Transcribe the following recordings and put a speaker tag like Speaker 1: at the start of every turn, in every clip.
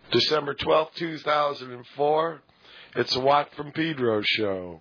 Speaker 1: December 12th, 2004. It's a Watt from Pedro show.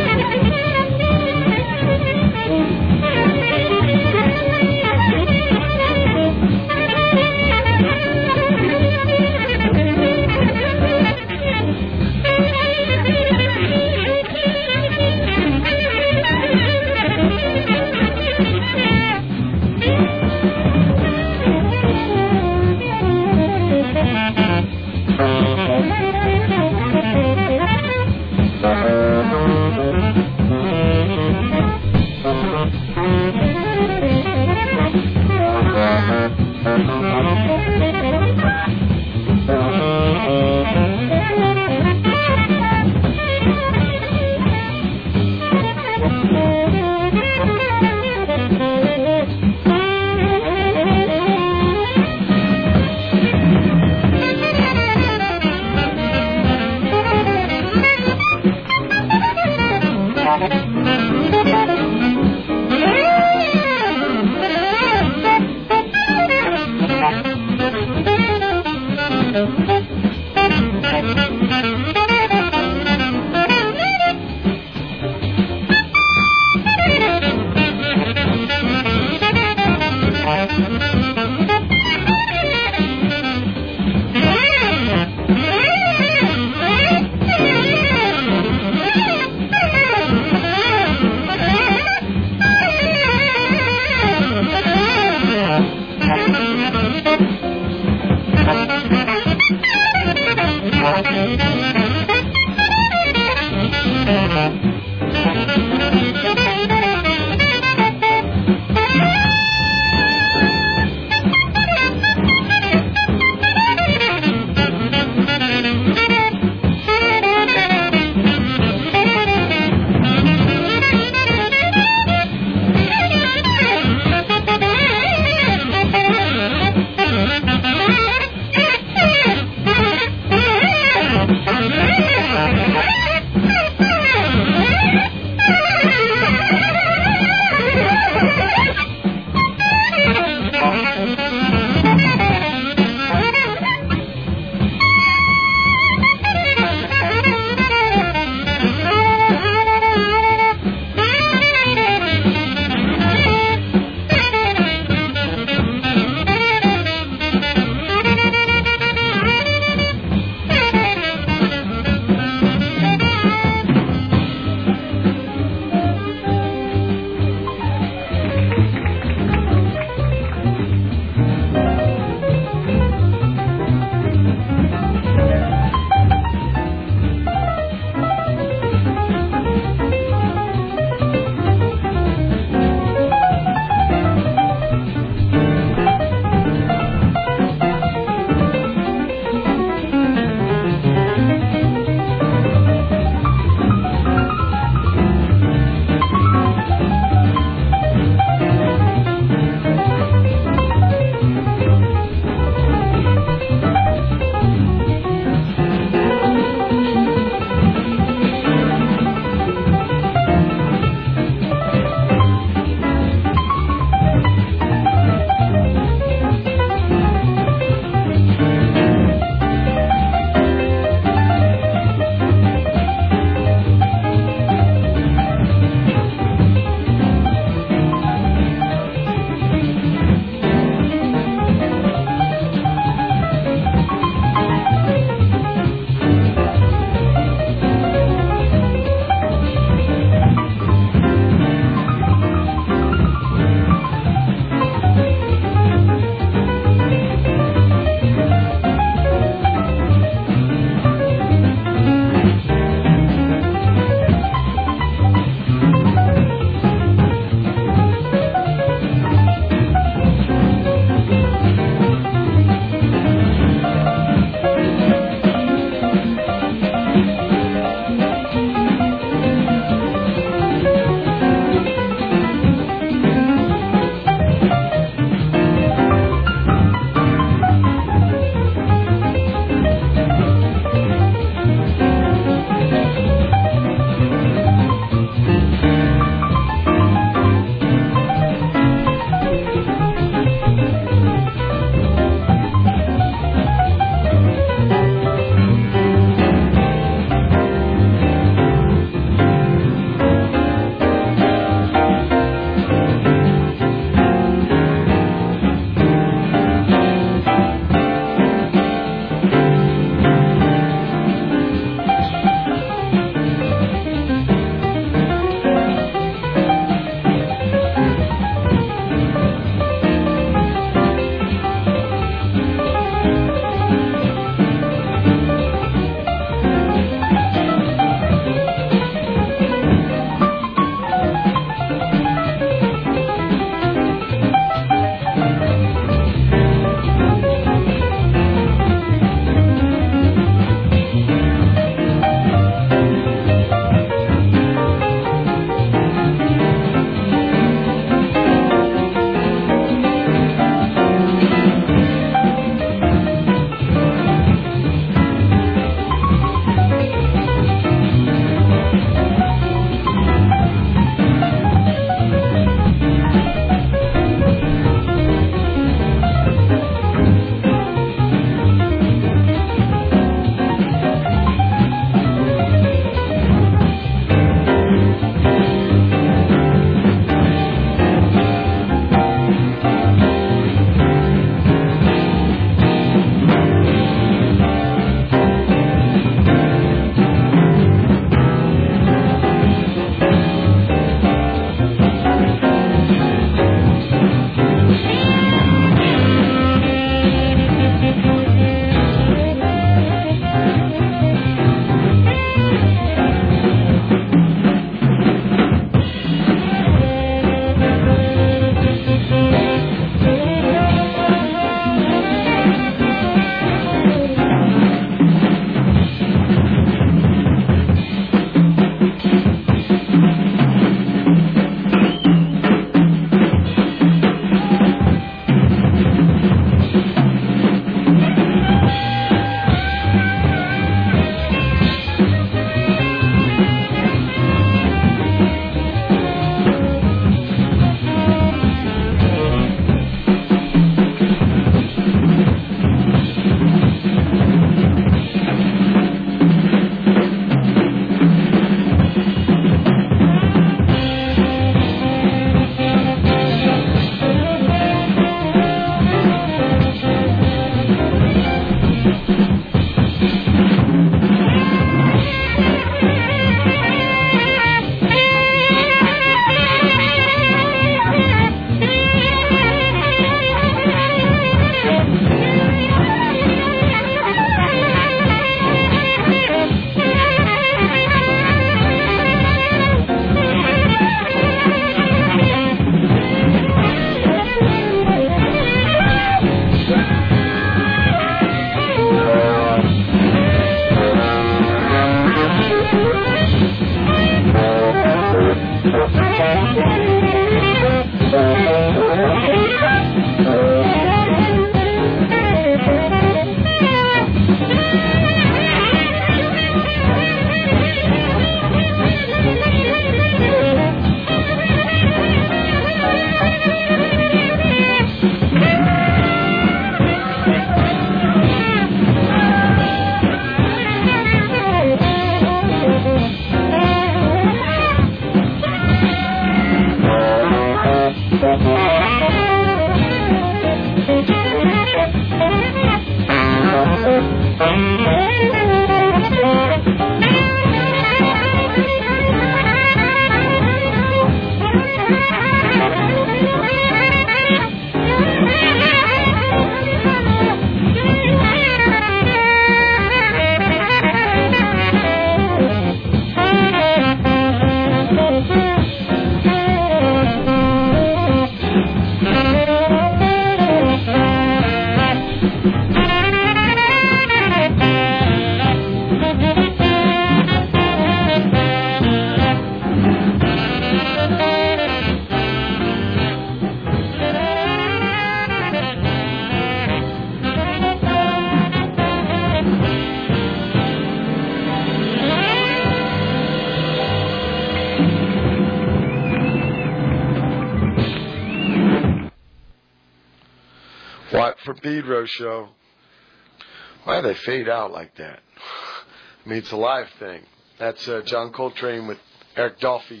Speaker 1: Watt from Pedro show. Why do they fade out like that? I mean, it's a live thing. That's John Coltrane with Eric Dolphy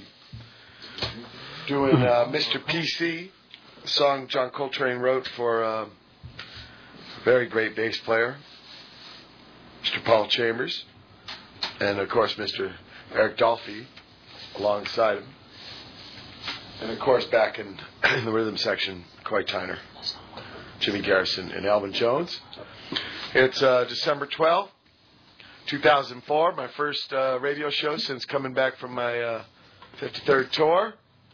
Speaker 1: doing Mr. PC, a song John Coltrane wrote for a very great bass player, Mr. Paul Chambers, and of course Mr. Eric Dolphy alongside him. And of course back in the rhythm section, Coy Tyner, Jimmy Garrison, and Alvin Jones. It's December 12th, 2004, my first radio show since coming back from my 53rd tour.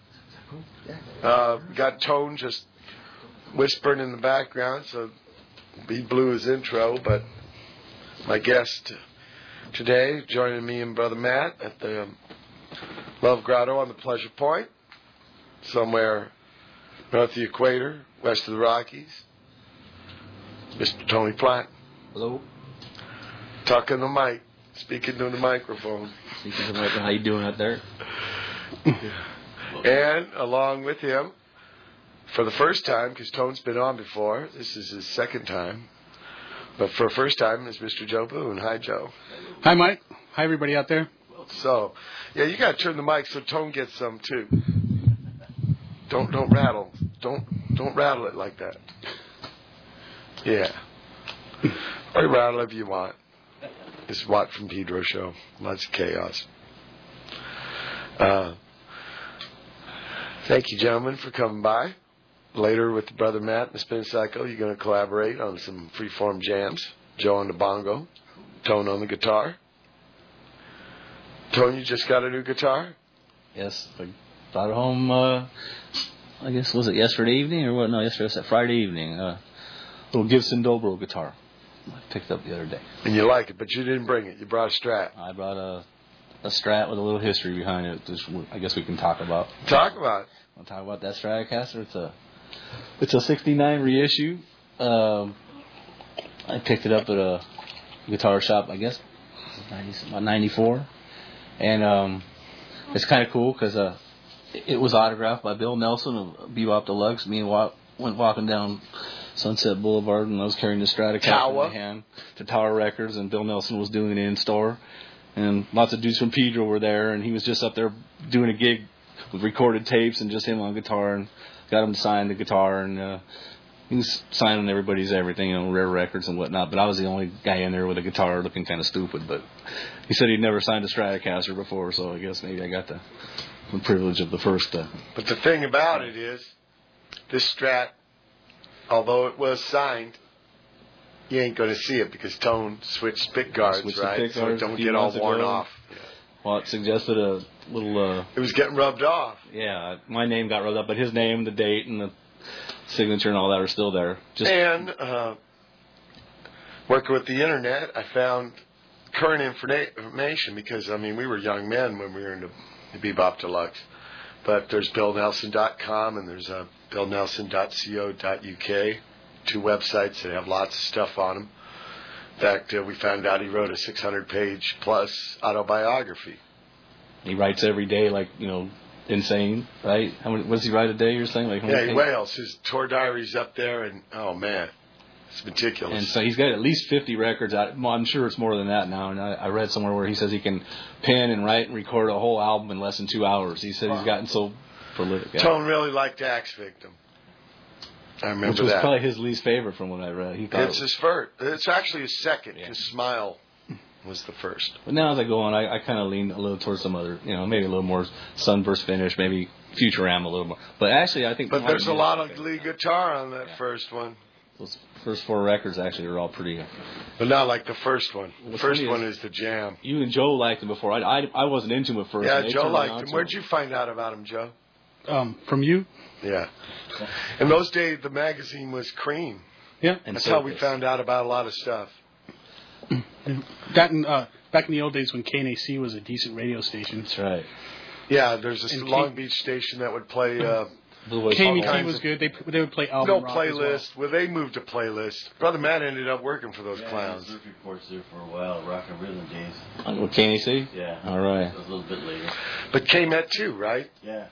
Speaker 1: Got Tone just whispering in the background, so he blew his intro, but my guest today, joining me and Brother Matt at the Love Grotto on the Pleasure Point, somewhere north of the equator, west of the Rockies, Mr. Tony Platt.
Speaker 2: Hello.
Speaker 1: Talking the mic, speaking to the microphone.
Speaker 2: Speaking to the microphone, how you doing out there?
Speaker 1: And along with him, for the first time, because Tone's been on before, this is his second time, but for the first time is Mr. Joe Boone. Hi, Joe.
Speaker 3: Hi, Mike. Hi, everybody out there.
Speaker 1: So, yeah, you got to turn the mic so Tone gets some too. Don't rattle. Don't rattle it like that. Yeah. Or rattle if you want. This is Watt from Pedro show. Lots of chaos. Thank you, gentlemen, for coming by. Later with Brother Matt and the Spin Cycle, you're going to collaborate on some freeform jams. Joe on the bongo, Tone on the guitar. Tone, you just got a new guitar?
Speaker 2: Yes, I brought it home, I guess, was it yesterday evening or what? No, yesterday was that Friday evening. Little Gibson Dobro guitar. I picked up the other day.
Speaker 1: And you like it, but you didn't bring it. You brought a Strat.
Speaker 2: I brought a Strat with a little history behind it. Which I guess we can talk about.
Speaker 1: Talk about it.
Speaker 2: Want to talk about that Stratocaster? It's a '69 reissue. I picked it up at a guitar shop, I guess, about '94, and it's kind of cool because it was autographed by Bill Nelson of Bebop Deluxe. Me and Watt went walking down Sunset Boulevard, and I was carrying the Stratocaster in my hand to Tower Records, and Bill Nelson was doing it in store, and lots of dudes from Pedro were there, and he was just up there doing a gig with recorded tapes and just him on guitar, and got him to sign the guitar, and he was signing everybody's everything, Rare Records and whatnot, but I was the only guy in there with a guitar looking kind of stupid, but he said he'd never signed a Stratocaster before, so I guess maybe I got the privilege of the first.
Speaker 1: But the thing about it is, this Strat, although it was signed, you ain't going to see it because Tone switched pick guards, right? So it don't get all worn off.
Speaker 2: Well, it suggested a little...
Speaker 1: it was getting rubbed off.
Speaker 2: Yeah, my name got rubbed up, but his name, the date, and the signature and all that are still there.
Speaker 1: And working with the Internet, I found current information because, I mean, we were young men when we were in the Bebop Deluxe. But there's BillNelson.com and there's BillNelson.co.uk, 2 websites that have lots of stuff on them. In fact, we found out he wrote a 600-page plus autobiography.
Speaker 2: He writes every day, like, insane, right? What does he write a day, you're saying? Like,
Speaker 1: yeah, he wails. His tour diary's up there, and, oh, man, it's meticulous.
Speaker 2: And so he's got at least 50 records out. Well, I'm sure it's more than that now. And I read somewhere where he says he can pen and write and record a whole album in less than 2 hours. He said he's gotten so prolific.
Speaker 1: Tone really liked Axe Victim. I remember
Speaker 2: Which was
Speaker 1: that.
Speaker 2: probably his least favorite from what I read. He thought
Speaker 1: it's his first. It's actually his second. His Smile was the first.
Speaker 2: But now as I go on, I kind of lean a little towards some other, maybe a little more Sunburst Finish, maybe Futurama a little more. But actually, I think...
Speaker 1: But there's a lot of lead guitar on that first one.
Speaker 2: Those first 4 records actually are all pretty...
Speaker 1: But not like the first one. The first one is the jam.
Speaker 2: You and Joe liked him before. I wasn't into him at first.
Speaker 1: Yeah, Joe liked him. Where'd you find out about him, Joe?
Speaker 3: From you.
Speaker 1: Yeah. In those days, the magazine was Cream.
Speaker 3: Yeah.
Speaker 1: And that's how we found out about a lot of stuff.
Speaker 3: That and, back in the old days when KNAC was a decent radio station.
Speaker 2: That's right.
Speaker 1: Yeah, there's this Long Beach station that would play...
Speaker 3: KMT was good. They would play album rock
Speaker 1: playlist.
Speaker 3: as well.
Speaker 1: They moved to playlist. Brother Matt ended up working for those clowns.
Speaker 4: Surf Reports there for a while, rock and rhythm days.
Speaker 2: With KNAC?
Speaker 4: Yeah.
Speaker 2: All right.
Speaker 4: That was a little bit later.
Speaker 1: But K-Met too, right?
Speaker 4: Yeah.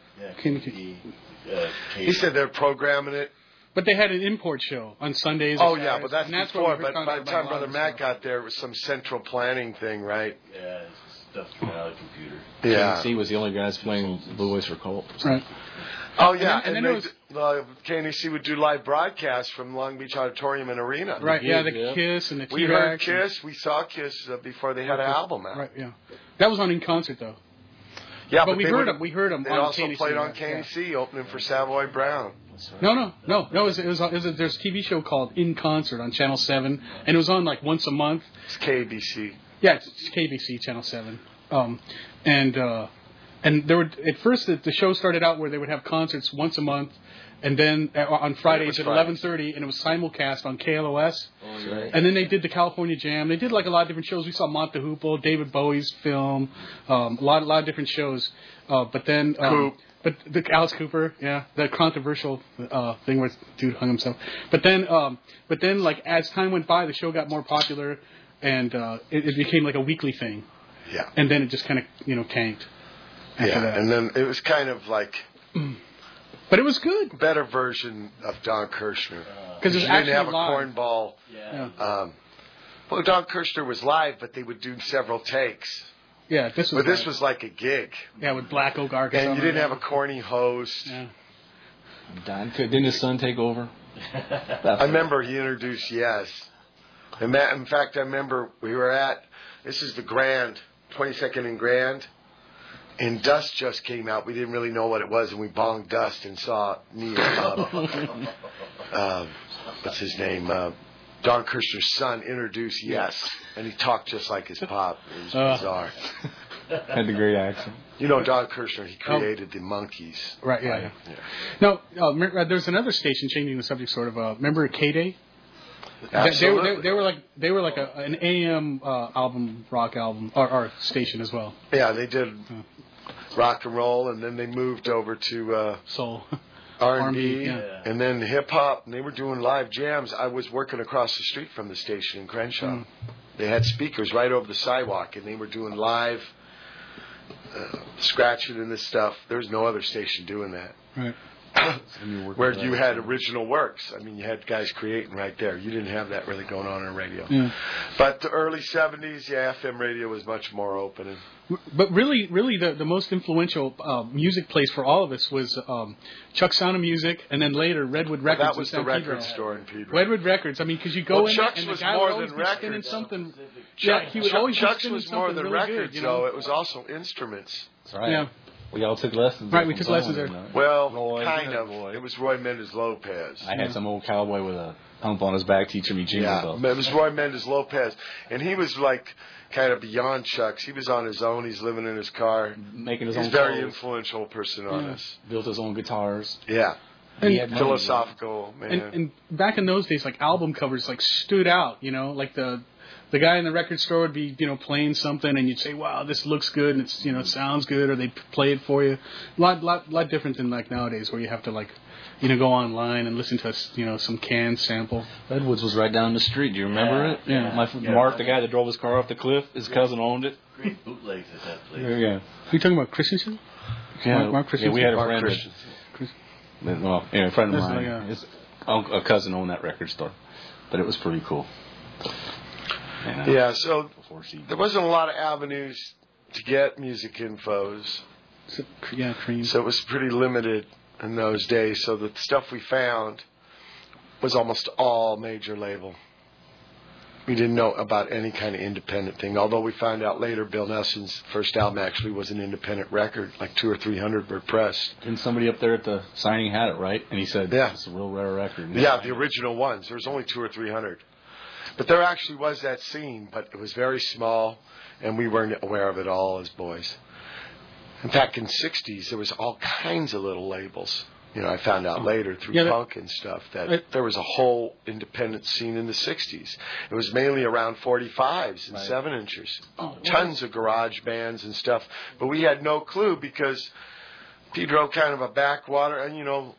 Speaker 1: He said they're programming it.
Speaker 3: But they had an import show on Sundays.
Speaker 1: Oh, yeah, but that's before. But
Speaker 3: by
Speaker 1: by the time Brother Matt got there, it was some central planning thing, right?
Speaker 4: Yeah, stuff coming out of the computer.
Speaker 1: Yeah.
Speaker 2: KNAC was the only guys playing Blue Oyster for Colt.
Speaker 3: Right.
Speaker 1: Oh, yeah,
Speaker 3: and then
Speaker 1: KNAC would do live broadcasts from Long Beach Auditorium and Arena.
Speaker 3: Right, yeah, the Kiss and the T-Rex.
Speaker 1: We heard Kiss. We saw Kiss before they had an album out.
Speaker 3: Right, yeah. That was on In Concert, though.
Speaker 1: Yeah,
Speaker 3: but we heard them. We heard them.
Speaker 1: They
Speaker 3: on
Speaker 1: also
Speaker 3: KNAC,
Speaker 1: played on KNAC, opening for Savoy Brown.
Speaker 3: No. There's a TV show called In Concert on Channel 7, and it was on like once a month.
Speaker 1: It's KBC.
Speaker 3: Yeah, it's KBC Channel 7. And there would at first the show started out where they would have concerts once a month, and then on Fridays at 11:30, and it was simulcast on KLOS.
Speaker 4: Oh, right.
Speaker 3: And then they did the California Jam. They did like a lot of different shows. We saw Mont the Hoople, David Bowie's film, a lot of different shows. But then the Alice Cooper, yeah, the controversial thing where dude hung himself. But then like as time went by, the show got more popular, and it became like a weekly thing.
Speaker 1: Yeah.
Speaker 3: And then it just kind of tanked. That.
Speaker 1: And then it was kind of like...
Speaker 3: But it was good.
Speaker 1: Better version of Don Kirshner.
Speaker 3: Because
Speaker 1: you didn't have a cornball.
Speaker 4: Yeah.
Speaker 1: Well, Don Kirshner was live, but they would do several takes.
Speaker 3: Yeah, this was
Speaker 1: like a gig.
Speaker 3: Yeah, with Black Oak Arkansas.
Speaker 1: And you didn't have a corny host.
Speaker 3: Yeah.
Speaker 2: Didn't his son take over?
Speaker 1: I remember he introduced Yes. In fact, I remember we were at, this is the Grand, 22nd and Grand. And Dust just came out. We didn't really know what it was, and we bonged Dust and saw Neil. What's his name? Don Kirshner's son introduced Yes, and he talked just like his pop. It was bizarre.
Speaker 2: Had the great accent.
Speaker 1: You know Don Kirshner, he created the Monkees.
Speaker 3: Right, yeah. No, there's another station, changing the subject sort of. Remember K-Day?
Speaker 1: Absolutely.
Speaker 3: They were like an AM rock album or station as well.
Speaker 1: Yeah, they did rock and roll, and then they moved over to
Speaker 3: soul,
Speaker 1: R&B,
Speaker 3: yeah.
Speaker 1: And then hip hop. And they were doing live jams. I was working across the street from the station in Crenshaw. They had speakers right over the sidewalk, and they were doing live scratching and this stuff. There was no other station doing that.
Speaker 3: Right.
Speaker 1: Where you had original works. I mean, you had guys creating right there. You didn't have that really going on radio.
Speaker 3: Yeah.
Speaker 1: But the early 70s, FM radio was much more open.
Speaker 3: But really, the most influential music place for all of us was Chuck Sound of Music, and then later Redwood Records.
Speaker 1: That was the record store in Pedro.
Speaker 3: Redwood Records. I mean, because you go in
Speaker 1: Chuck's
Speaker 3: and the
Speaker 1: was
Speaker 3: guy
Speaker 1: more
Speaker 3: would always
Speaker 1: than
Speaker 3: be spinning
Speaker 1: records.
Speaker 3: something.
Speaker 1: Chuck's
Speaker 3: Was
Speaker 1: more than
Speaker 3: really
Speaker 1: records,
Speaker 3: good,
Speaker 1: though. It was also instruments.
Speaker 2: That's right.
Speaker 3: Yeah.
Speaker 2: We all took lessons.
Speaker 3: Right, we took lessons there.
Speaker 1: Well,
Speaker 2: Roy,
Speaker 1: kind of. It was Roy Mendez Lopez.
Speaker 2: I had some old cowboy with a hump on his back teaching me jingle bells.
Speaker 1: It was Roy Mendez Lopez. And he was like kind of beyond Chuck's. He was on his own. He's living in his car.
Speaker 2: Making his
Speaker 1: He's
Speaker 2: own
Speaker 1: a very
Speaker 2: clothes.
Speaker 1: influential person on us.
Speaker 2: Built his own guitars.
Speaker 1: Yeah.
Speaker 2: He had money,
Speaker 1: philosophical, man.
Speaker 3: And back in those days, like album covers like stood out, like the the guy in the record store would be, playing something, and you'd say, "Wow, this looks good," and it's, it sounds good, or they'd play it for you. Lot different than like nowadays, where you have to like, go online and listen to some canned sample.
Speaker 2: Redwoods was right down the street. Do you remember it?
Speaker 3: Yeah.
Speaker 2: Mark, the guy that drove his car off the cliff, his cousin owned it.
Speaker 4: Great bootlegs at that place.
Speaker 2: Yeah.
Speaker 3: Are you talking about Christensen?
Speaker 2: Yeah,
Speaker 3: Mark Christensen?
Speaker 2: we had a
Speaker 1: Mark
Speaker 2: friend. A friend of mine. His a cousin owned that record store, but it was pretty cool.
Speaker 1: Yeah, so there wasn't a lot of avenues to get music infos.
Speaker 3: Cream.
Speaker 1: So it was pretty limited in those days. So the stuff we found was almost all major label. We didn't know about any kind of independent thing. Although we found out later Bill Nelson's first album actually was an independent record. Like 200 or 300 were pressed.
Speaker 2: And somebody up there at the signing had it, right? And he said, it's a real rare record.
Speaker 1: Yeah, the original ones. There was only 200 or 300. But there actually was that scene, but it was very small, and we weren't aware of it all as boys. In fact, in the 60s, there was all kinds of little labels. I found out later through punk and stuff that there was a whole independent scene in the 60s. It was mainly around 45s and 7-inchers. Tons of garage bands and stuff. But we had no clue because Pedro kind of a backwater. And,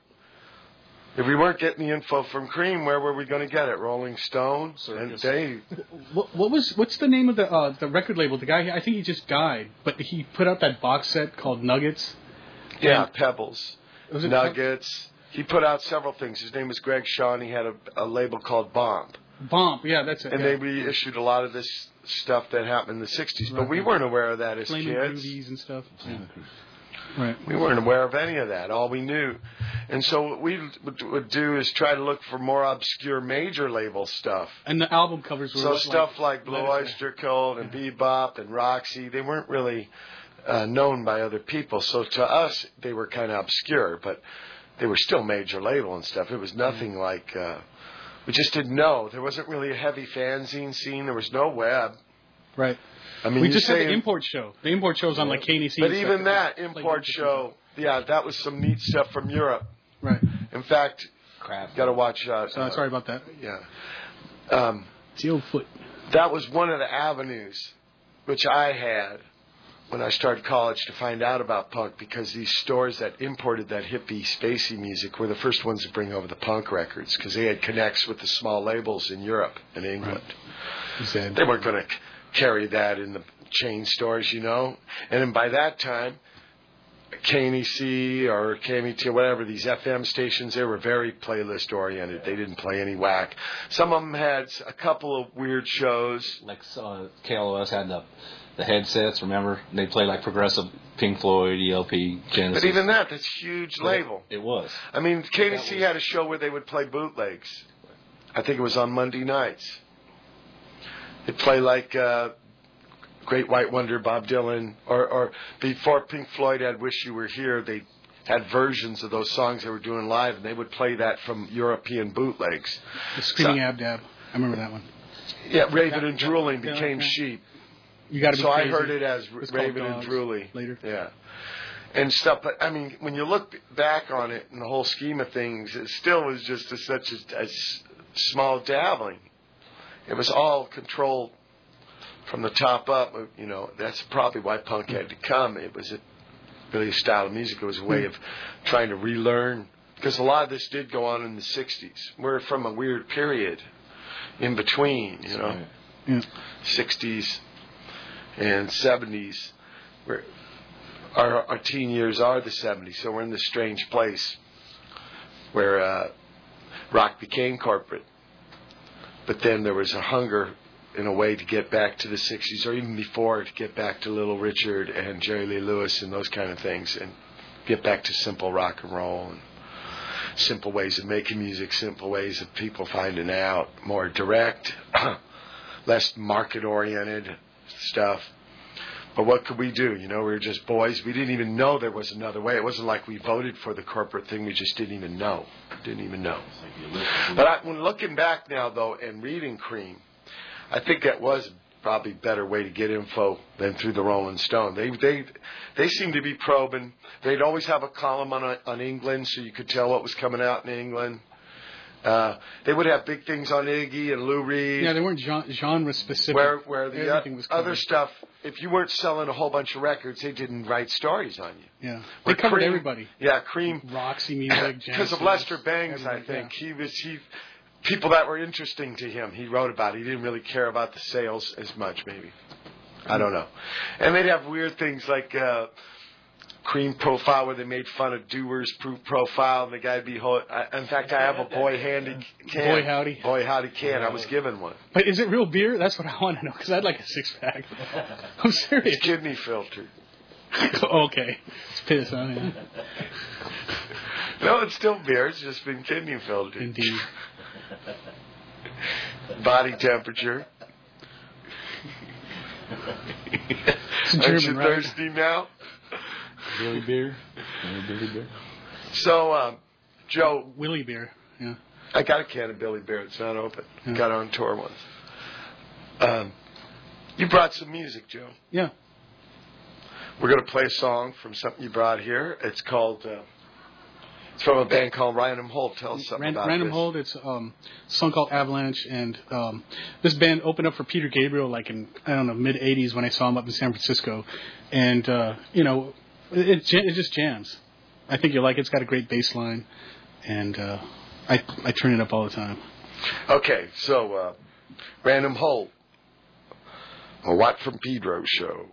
Speaker 1: if we weren't getting the info from Cream, where were we going to get it? Rolling Stone? And they...
Speaker 3: What's the name of the record label? The guy, I think he just died, but he put out that box set called Nuggets.
Speaker 1: Yeah, Pebbles. Nuggets. He put out several things. His name was Greg Shaw, and he had a label called Bomb.
Speaker 3: Bomb, yeah, that's it.
Speaker 1: And they reissued a lot of this stuff that happened in the 60s. Right. But we weren't aware of that as
Speaker 3: Flaming
Speaker 1: kids.
Speaker 3: Groovies and stuff. Yeah. Right.
Speaker 1: We weren't aware of any of that. All we knew. And so what we would do is try to look for more obscure major label stuff.
Speaker 3: And the album covers were...
Speaker 1: So stuff like Blue Oyster Cult and Bebop and Roxy, they weren't really... known by other people, so to us they were kind of obscure, but they were still major label and stuff. It was nothing like we just didn't know. There wasn't really a heavy fanzine scene. There was no web.
Speaker 3: Right.
Speaker 1: I mean,
Speaker 3: we just had the import show. The import show's on like KNC.
Speaker 1: But even that import show, that was some neat stuff from Europe.
Speaker 3: Right.
Speaker 1: In fact, got to watch.
Speaker 3: Sorry about that.
Speaker 1: Yeah.
Speaker 3: It's the old foot.
Speaker 1: That was one of the avenues which I had when I started college to find out about punk, because these stores that imported that hippie, spacey music were the first ones to bring over the punk records, because they had connects with the small labels in Europe and England. Right. They weren't going to carry that in the chain stores, And then by that time, KNEC or KMET or whatever, these FM stations, they were very playlist oriented. They didn't play any whack. Some of them had a couple of weird shows.
Speaker 2: Like KLOS had the headsets, remember? They play like progressive Pink Floyd, ELP, Genesis.
Speaker 1: But even that's huge label.
Speaker 2: It was.
Speaker 1: I mean, KNC had a show where they would play bootlegs. I think it was on Monday nights. They'd play like Great White Wonder, Bob Dylan, or before Pink Floyd had Wish You Were Here, they had versions of those songs they were doing live, and they would play that from European bootlegs.
Speaker 3: The Screaming Abdab. I remember that one.
Speaker 1: Yeah, Raven and Drooling became Sheep.
Speaker 3: You gotta be
Speaker 1: so
Speaker 3: crazy.
Speaker 1: I heard it as Raven and Drooling
Speaker 3: later.
Speaker 1: Yeah. And stuff, but I mean, when you look back on it in the whole scheme of things, it still was just such a small dabbling. It was all controlled from the top up. That's probably why punk had to come. It was really a style of music. It was a way of trying to relearn, because a lot of this did go on in the 60s. We're from a weird period in between,
Speaker 3: Yeah.
Speaker 1: 60s and 70s. Our teen years are the 70s, so we're in this strange place where rock became corporate. But then there was a hunger, in a way, to get back to the 60s, or even before, to get back to Little Richard and Jerry Lee Lewis and those kind of things, and get back to simple rock and roll and simple ways of making music, simple ways of people finding out, more direct, less market-oriented stuff. But what could we do? We were just boys. We didn't even know there was another way. It wasn't like we voted for the corporate thing. We just didn't even know. But when looking back now, though, and reading Cream, I think that was probably a better way to get info than through the Rolling Stone. They seemed to be probing. They'd always have a column on England, so you could tell what was coming out in England. They would have big things on Iggy and Lou Reed.
Speaker 3: Yeah, they weren't genre specific.
Speaker 1: Where the
Speaker 3: Everything was
Speaker 1: other
Speaker 3: covered.
Speaker 1: stuff, if you weren't selling a whole bunch of records, they didn't write stories on you.
Speaker 3: Yeah, they covered
Speaker 1: Cream,
Speaker 3: everybody.
Speaker 1: Yeah, Cream.
Speaker 3: Roxy music, jazz.
Speaker 1: Because of Lester Bangs, I
Speaker 3: everything,
Speaker 1: think people that were interesting to him, he wrote about. He didn't really care about the sales as much, maybe. I don't know. And they'd have weird things like Cream Profile, where they made fun of Dewar's Profile, and the guy'd be. In fact, I have a Boy Handy can.
Speaker 3: Boy Howdy.
Speaker 1: Boy Howdy can. I was given one.
Speaker 3: But is it real beer? That's what I want to know, because I'd like a 6-pack. I'm serious.
Speaker 1: It's kidney filtered.
Speaker 3: Okay. It's piss, huh? Yeah.
Speaker 1: No, it's still beer. It's just been kidney filtered.
Speaker 3: Indeed.
Speaker 1: Body temperature.
Speaker 3: It's
Speaker 1: Aren't
Speaker 3: German,
Speaker 1: you
Speaker 3: right?
Speaker 1: thirsty now?
Speaker 2: Billy Beer. Billy Beer.
Speaker 1: So, Joe,
Speaker 3: Willy beer. Yeah.
Speaker 1: I got a can of Billy Beer. It's not open.
Speaker 3: Yeah.
Speaker 1: Got it on tour once. You brought some music, Joe.
Speaker 3: Yeah.
Speaker 1: We're going to play a song from something you brought here. It's called... it's from a band called Random Hold. Tell us something about
Speaker 3: Random
Speaker 1: this.
Speaker 3: Hold. It's a song called Avalanche, and this band opened up for Peter Gabriel like in, I don't know, mid '80s when I saw him up in San Francisco, and it just jams. I think you'll like it. It's got a great bass line, and I turn it up all the time.
Speaker 1: Okay, so Random Hold, a Watt from Pedro show.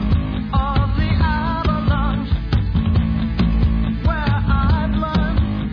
Speaker 5: Where I'd learned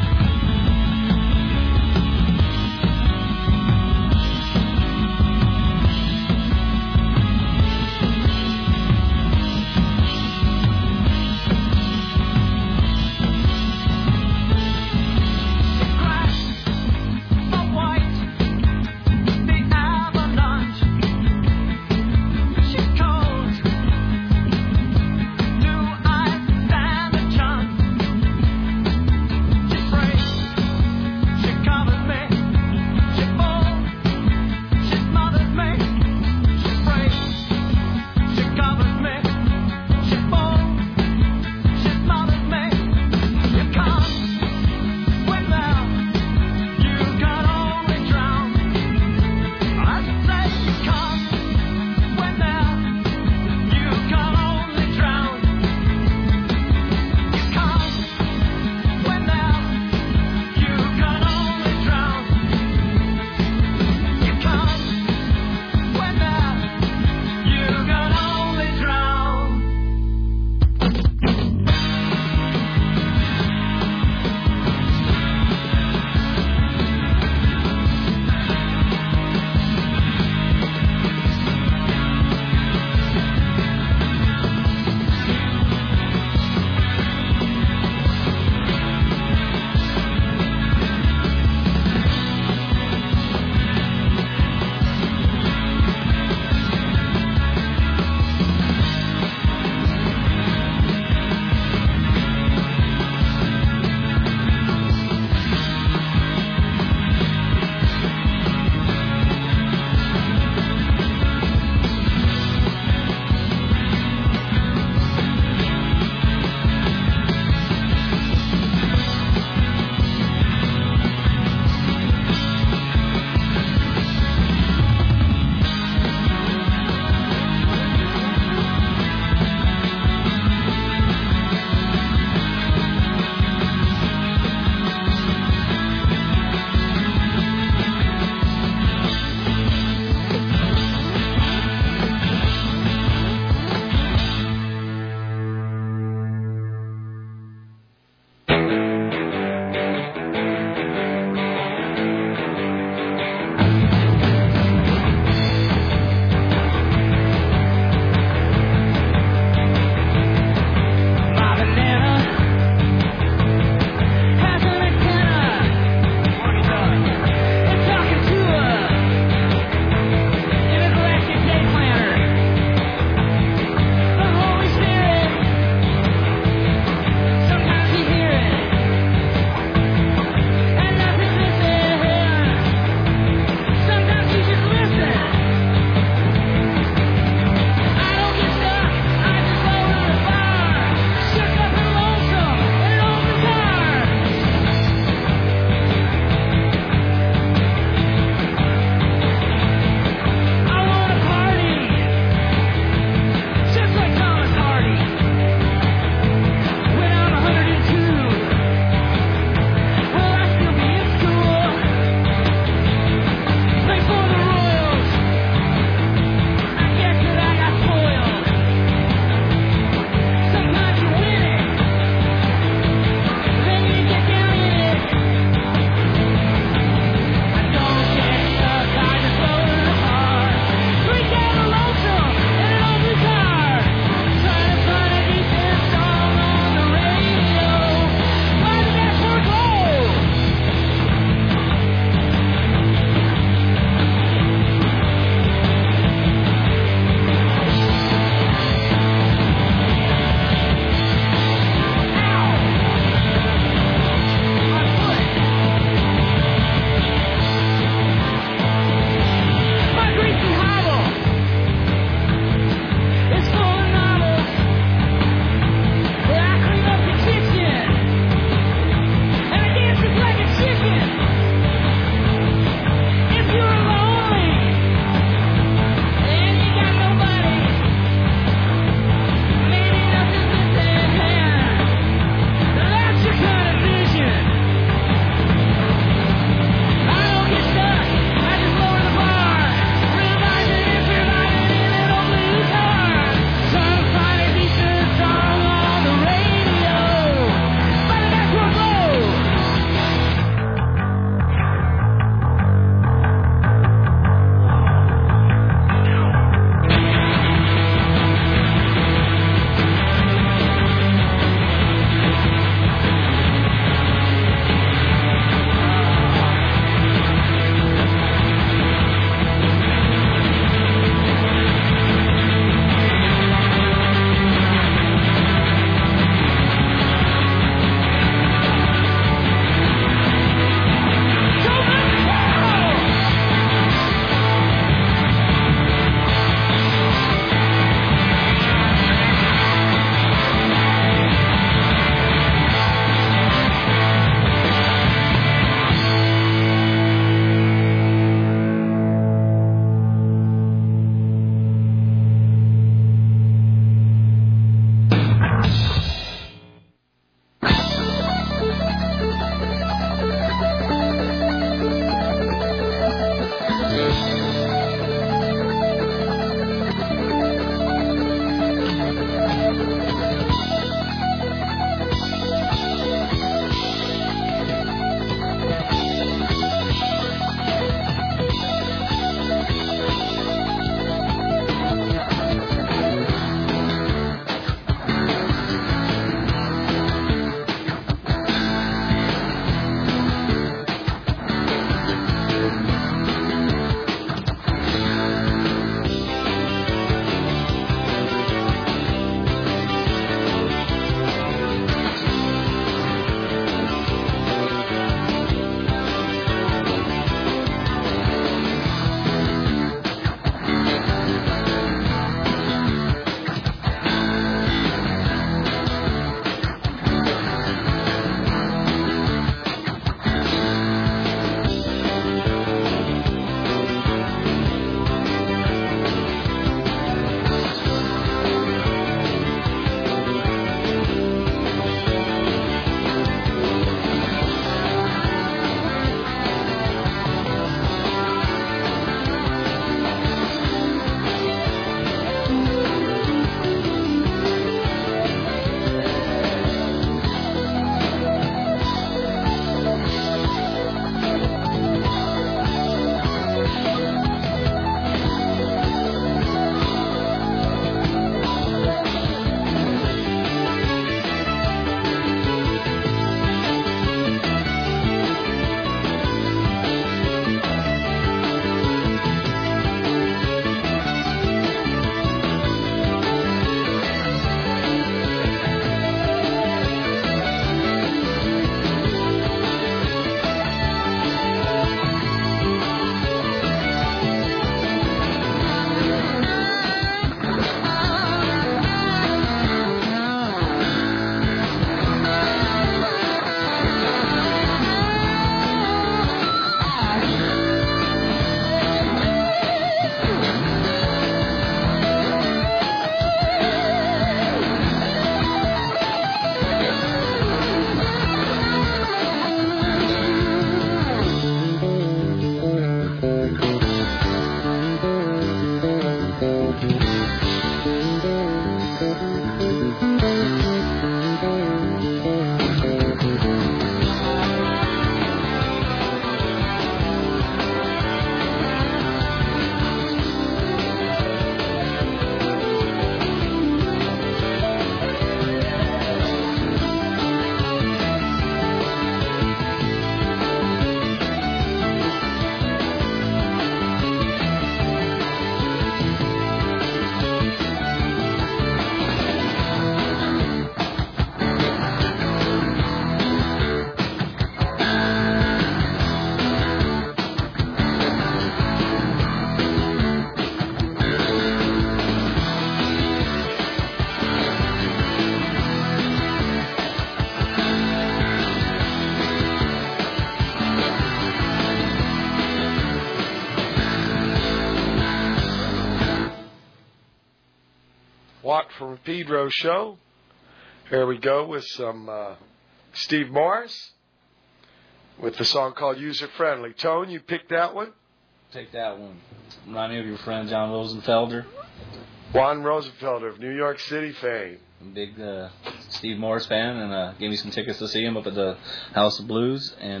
Speaker 1: Watt from Pedro show. Here we go with some Steve Morris with the song called User Friendly. Tone, you picked that one?
Speaker 2: Take that one. Remind me of your friend John Rosenfelder.
Speaker 1: Juan Rosenfelder of New York City fame.
Speaker 2: I'm a big Steve Morris fan, and gave me some tickets to see him up at the House of Blues. And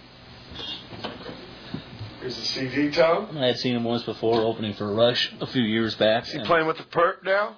Speaker 1: here's the CD, Tone.
Speaker 2: I had seen him once before, opening for Rush a few years back.
Speaker 1: Is he playing with the Perp now?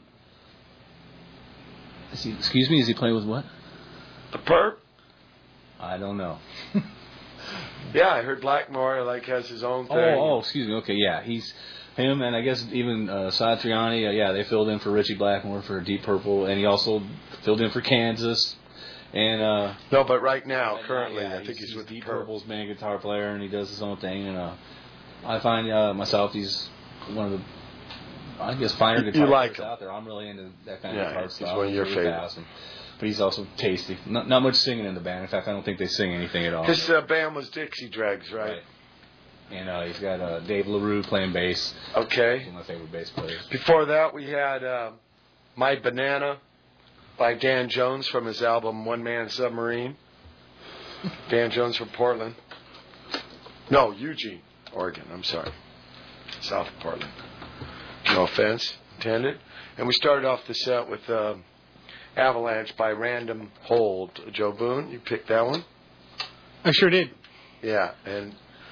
Speaker 2: Excuse me, is he playing with what?
Speaker 1: The Perp?
Speaker 2: I don't know.
Speaker 1: Yeah, I heard Blackmore has his own thing.
Speaker 2: Oh, excuse me. Okay, yeah, he's him, and I guess even Satriani. Yeah, they filled in for Richie Blackmore for Deep Purple, and he also filled in for Kansas. And
Speaker 1: no, but right now, currently, I think he's with
Speaker 2: Deep
Speaker 1: the Perp.
Speaker 2: Purple's main guitar player, and he does his own thing. And I find myself he's one of the, I guess, finer guitar players out there. I'm really into that kind of guitar style.
Speaker 1: He's one of your favorites.
Speaker 2: But he's also tasty. Not much singing in the band. In fact, I don't think they sing anything at all.
Speaker 1: His band was Dixie Dregs, right?
Speaker 2: And he's got Dave LaRue playing bass.
Speaker 1: Okay.
Speaker 2: One of my favorite bass players.
Speaker 1: Before that, we had My Banana by Dan Jones from his album One Man Submarine. Dan Jones from Portland. No, Eugene, Oregon. I'm sorry. South of Portland. No offense intended. And we started off the set with Avalanche by Random Hold. Joe Boone, you picked that one?
Speaker 3: I sure did.
Speaker 1: Yeah, and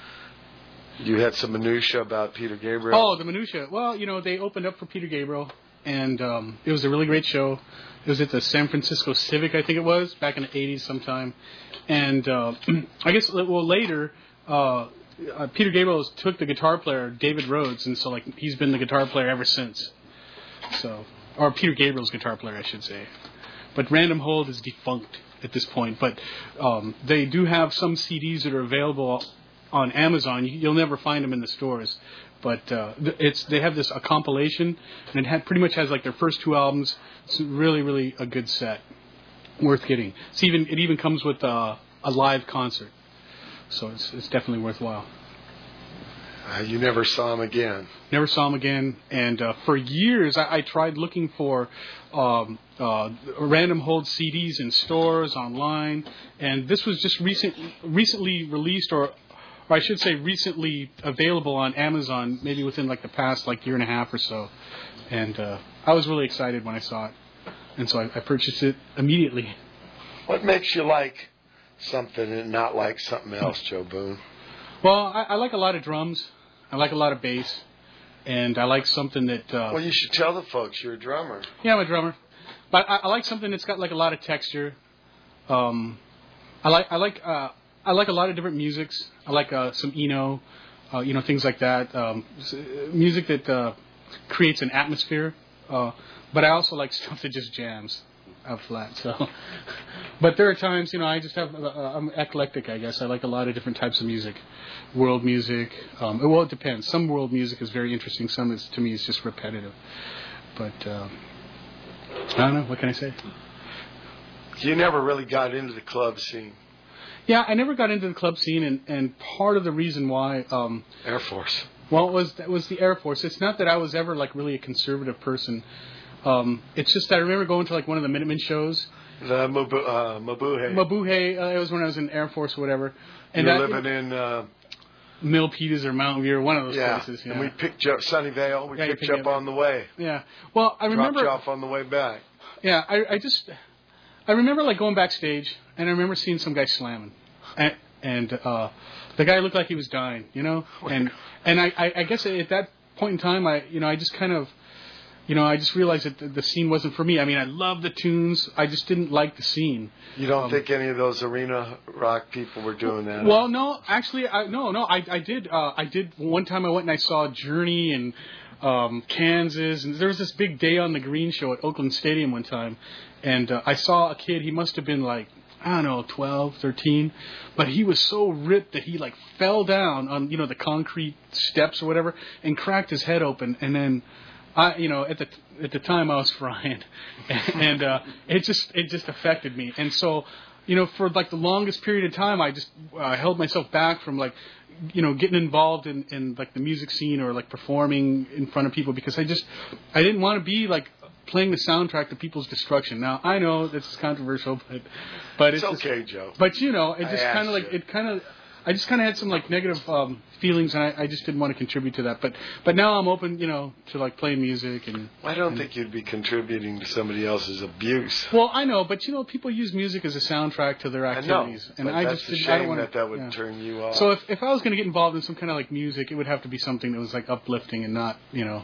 Speaker 1: you had some minutia about Peter Gabriel.
Speaker 3: Oh, the minutia. Well, they opened up for Peter Gabriel, and it was a really great show. It was at the San Francisco Civic, I think it was, back in the 80s sometime. And I guess, later, Peter Gabriel took the guitar player, David Rhodes, and so, he's been the guitar player ever since. So, or Peter Gabriel's guitar player, I should say. But Random Hold is defunct at this point. But they do have some CDs that are available on Amazon. You'll never find them in the stores. But they have a compilation, and it pretty much has their first two albums. It's really, really a good set, worth getting. It even comes with a live concert, so it's definitely worthwhile.
Speaker 1: You never saw him again.
Speaker 3: Never saw him again, and for years I tried looking for Random Hold CDs in stores, online, and this was just recently released, or I should say recently available on Amazon, maybe within the past year and a half or so, and I was really excited when I saw it, and so I purchased it immediately.
Speaker 1: What makes you like something and not like something else, Joe Boone?
Speaker 3: Well, I like a lot of drums. I like a lot of bass, and I like something that.
Speaker 1: Well, you should tell the folks you're a drummer.
Speaker 3: Yeah, I'm a drummer, but I like something that's got a lot of texture. I like a lot of different musics. I like some Eno, things like that. Music that creates an atmosphere. But I also like stuff that just jams out flat. So, but there are times, I just have I'm eclectic. I guess I like a lot of different types of music, world music. Well, it depends. Some world music is very interesting. Some is, to me, is just repetitive. But I don't know. What can I say?
Speaker 1: You never really got into the club scene.
Speaker 3: Yeah, I never got into the club scene, and part of the reason why
Speaker 1: Air Force.
Speaker 3: Well, it was the Air Force. It's not that I was ever really a conservative person. It's just that I remember going to one of the Minutemen shows.
Speaker 1: The Mabuhay.
Speaker 3: Mabuhay. It was when I was in the Air Force or whatever. And
Speaker 1: you were living in
Speaker 3: Milpitas or Mountain View or one of those places. Yeah.
Speaker 1: And we picked you up Sunnyvale. We picked you up on the way.
Speaker 3: Yeah. Well, I remember.
Speaker 1: Dropped you off on the way back.
Speaker 3: Yeah. I remember going backstage, and I remember seeing some guy slamming, and the guy looked like he was dying, and I guess at that point in time, I just kind of, I just realized that the scene wasn't for me. I mean, I love the tunes, I just didn't like the scene.
Speaker 1: You don't think any of those arena rock people were doing that?
Speaker 3: Well, no, actually, I did. I did. One time I went and I saw Journey and Kansas, and there was this big Day on the Green show at Oakland Stadium one time, and I saw a kid. He must have been 12, 13, but he was so ripped that he fell down on the concrete steps or whatever and cracked his head open, and then at the time I was frying, and it just affected me, and so for the longest period of time I just held myself back from getting involved in the music scene or performing in front of people, because I didn't want to be playing the soundtrack to people's destruction. Now I know this is controversial, but it's
Speaker 1: okay,
Speaker 3: just,
Speaker 1: Joe.
Speaker 3: But you know, it just kind of like
Speaker 1: you.
Speaker 3: I just kind of had some like negative feelings, and I just didn't want to contribute to that. But now I'm open, you know, to like playing music and.
Speaker 1: I don't think you'd be contributing to somebody else's abuse.
Speaker 3: Well, I know, but you know, people use music as a soundtrack to their activities,
Speaker 1: I know,
Speaker 3: and
Speaker 1: that's a shame
Speaker 3: I don't want
Speaker 1: that would turn you off.
Speaker 3: So if I was going to get involved in some kind of like music, it would have to be something that was like uplifting and not, you know,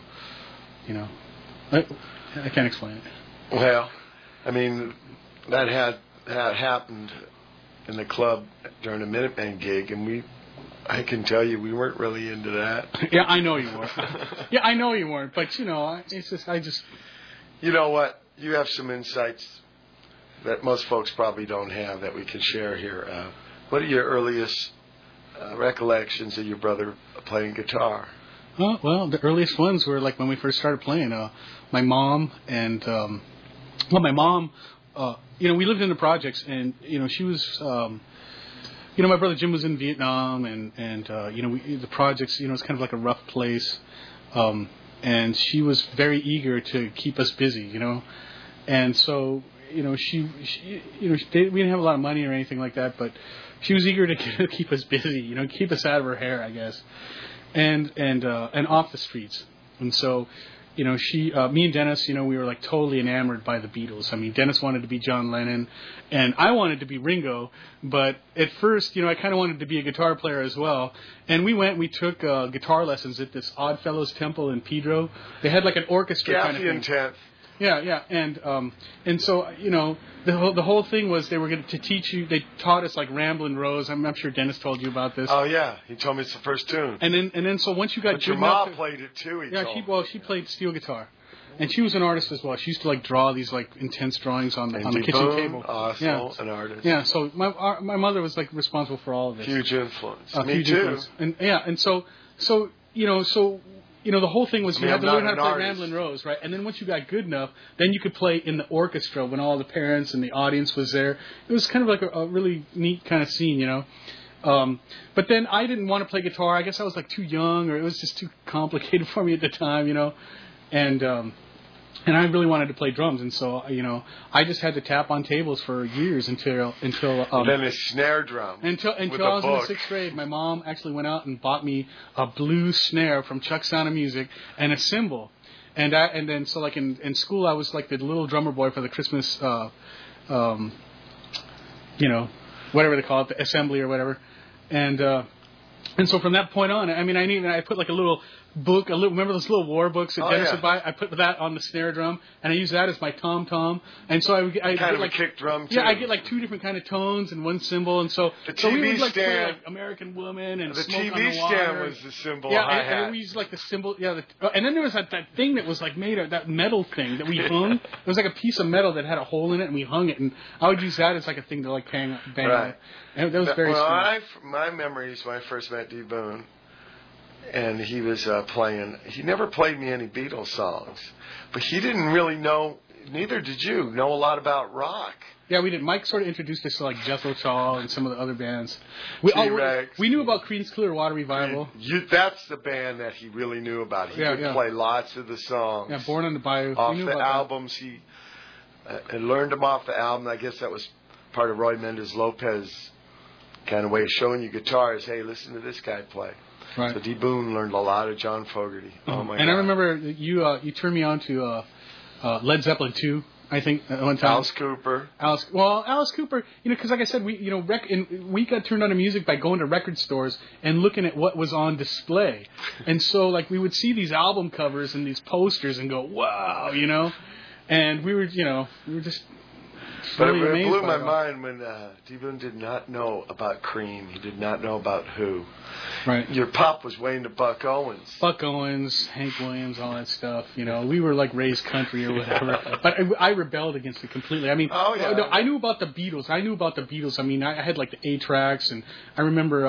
Speaker 3: I can't explain it.
Speaker 1: Well, I mean, that had happened in the club during a Minutemen gig, and I can tell you we weren't really into that.
Speaker 3: Yeah, I know you weren't. But you know, I just.
Speaker 1: You know what? You have some insights that most folks probably don't have that we can share here. What are your earliest recollections of your brother playing guitar?
Speaker 3: Oh, well, the earliest ones were like when we first started playing. My mom and my mom. You know, we lived in the projects, and you know, she was. You know, my brother Jim was in Vietnam, and you know, the projects. You know, it's kind of like a rough place, and she was very eager to keep us busy. You know, and so you know, she you know, we didn't have a lot of money or anything like that, but she was eager to keep us busy. You know, keep us out of her hair, I guess, and off the streets, and so. You know, me and Dennis, you know, we were like totally enamored by the Beatles. I mean, Dennis wanted to be John Lennon, and I wanted to be Ringo. But at first, you know, I kind of wanted to be a guitar player as well. And we took guitar lessons at this Oddfellows Temple in Pedro. They had like an orchestra kind of thing.
Speaker 1: Gaffey and 10th.
Speaker 3: Yeah, and so you know the whole thing was they were going to teach you. They taught us like Ramblin' Rose. I'm sure Dennis told you about this.
Speaker 1: Oh yeah, he told me it's the first tune.
Speaker 3: And then so once you got
Speaker 1: but your
Speaker 3: good
Speaker 1: mom
Speaker 3: enough
Speaker 1: played it too.
Speaker 3: She played steel guitar, and she was an artist as well. She used to like draw these like intense drawings on the kitchen table.
Speaker 1: Also an artist.
Speaker 3: Yeah, so my mother was like responsible for all of this.
Speaker 1: Huge influence. Me
Speaker 3: huge
Speaker 1: too.
Speaker 3: Influence. And so you know, the whole thing was you had to learn how to play Ramblin' Rose, right? And then once you got good enough, then you could play in the orchestra when all the parents and the audience was there. It was kind of like a really neat kind of scene, you know. But then I didn't want to play guitar. I guess I was like too young, or it was just too complicated for me at the time, you know. And I really wanted to play drums, and so you know, I just had to tap on tables for years until
Speaker 1: then a snare drum.
Speaker 3: Until I was in the 6th grade, my mom actually went out and bought me a blue snare from Chuck Sound of Music and a cymbal, and then so like in school I was like the little drummer boy for the Christmas, you know, whatever they call it, the assembly or whatever, and so from that point on, I mean, I put like a little book, remember those little war books that Dennis would buy? I put that on the snare drum, and I used that as my tom-tom. And so I
Speaker 1: kind
Speaker 3: get
Speaker 1: of
Speaker 3: like
Speaker 1: a kick drum, too.
Speaker 3: Yeah, I get like 2 different kind of tones and one cymbal, and so we would like play like American Woman and
Speaker 1: the
Speaker 3: Smoke
Speaker 1: TV
Speaker 3: on the Water.
Speaker 1: stand was the cymbal.
Speaker 3: Yeah, and we used like the cymbal. Yeah, and then there was that thing that was like made of that metal thing that we hung. It was like a piece of metal that had a hole in it, and we hung it, and I would use that as like a thing to like bang.
Speaker 1: Right.
Speaker 3: And that was very.
Speaker 1: Well, my memories when I first met D. Boone. And he was playing. He never played me any Beatles songs, but he didn't really know. Neither did you know a lot about rock.
Speaker 3: Yeah, we did. Mike sort of introduced us to like Jethro Tull and some of the other bands. We knew about Creedence Clearwater Revival.
Speaker 1: That's the band that he really knew about. He could play lots of the songs.
Speaker 3: Yeah, Born on the Bayou.
Speaker 1: Off the albums, he learned them off the album. I guess that was part of Roy Mendez Lopez kind of way of showing you guitars. Hey, listen to this guy play.
Speaker 3: Right.
Speaker 1: So D. Boone learned a lot of John Fogerty. Oh my God!
Speaker 3: And I remember you turned me on to Led Zeppelin 2. I think at one time.
Speaker 1: Alice Cooper.
Speaker 3: Alice Cooper. You know, because like I said, we got turned on to music by going to record stores and looking at what was on display, and so like we would see these album covers and these posters and go, wow, you know, and we were just.
Speaker 1: But it blew my mind when D. Boone did not know about Cream. He did not know about Who.
Speaker 3: Right.
Speaker 1: Your pop was way into Buck Owens.
Speaker 3: Buck Owens, Hank Williams, all that stuff. You know, we were like raised country or whatever. But I rebelled against it completely. I mean, I knew about the Beatles. I mean, I had like the 8-tracks, and I remember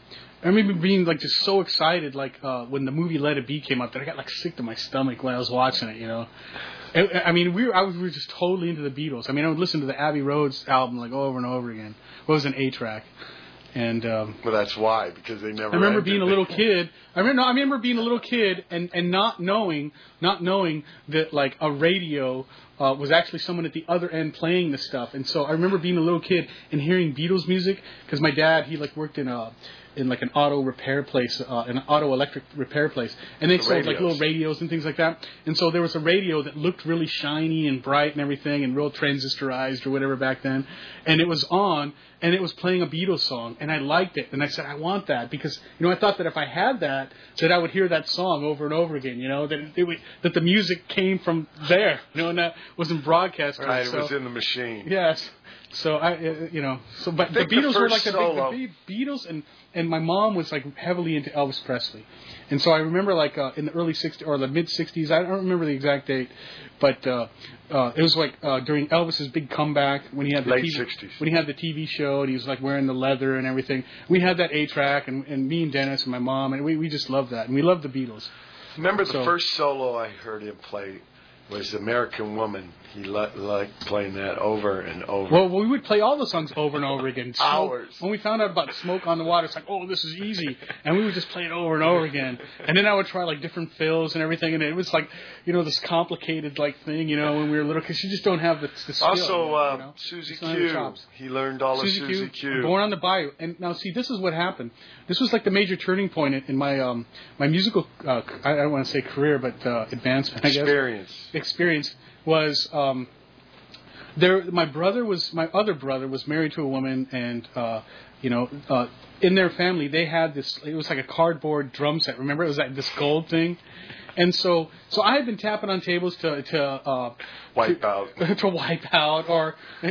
Speaker 3: being like just so excited, like when the movie Let It Be came out, that I got like sick to my stomach when I was watching it. You know. I mean, we were just totally into the Beatles. I mean, I would listen to the Abbey Road album like over and over again. What was an 8-track? And
Speaker 1: well, that's why, because they never.
Speaker 3: I remember
Speaker 1: ended.
Speaker 3: being a little kid. I remember being a little kid and not knowing that like a radio was actually someone at the other end playing the stuff. And so I remember being a little kid and hearing Beatles music because my dad, he like worked in like an auto repair place, an auto electric repair place, and they sold like little radios and things like that. And so there was a radio that looked really shiny and bright and everything, and real transistorized or whatever back then. And it was on, and it was playing a Beatles song, and I liked it. And I said, I want that because I thought that if I had that I would hear that song over and over again. That the music came from there, and that wasn't broadcast.
Speaker 1: Right, it was in the machine.
Speaker 3: Yes. So but the Beatles were like the Beatles, and my mom was like heavily into Elvis Presley, and so I remember like in the early '60s or the mid '60s, I don't remember the exact date, but it was like during Elvis's big comeback when he had the
Speaker 1: late
Speaker 3: TV,
Speaker 1: '60s,
Speaker 3: when he had the TV show and he was like wearing the leather and everything. We had that 8-track, and me and Dennis and my mom, and we just loved that, and we loved the Beatles.
Speaker 1: Remember the first solo I heard him play was American Woman. He liked playing that over and over.
Speaker 3: Well, we would play all the songs over and over again.
Speaker 1: Hours.
Speaker 3: When we found out about Smoke on the Water, it's like, oh, this is easy. And we would just play it over and over again. And then I would try like different fills and everything. And it was like, this complicated like thing, when we were little, because you just don't have the skill.
Speaker 1: Also, Susie Q. He learned all of Susie Q.
Speaker 3: Born on the Bayou. And now, see, this is what happened. This was like the major turning point in my my musical, I don't want to say career, but advancement, I guess. Experience was my other brother was married to a woman, and in their family they had this. It was like a cardboard drum set. Remember, it was like this gold thing, and so I had been tapping on tables to
Speaker 1: wipe out,
Speaker 3: or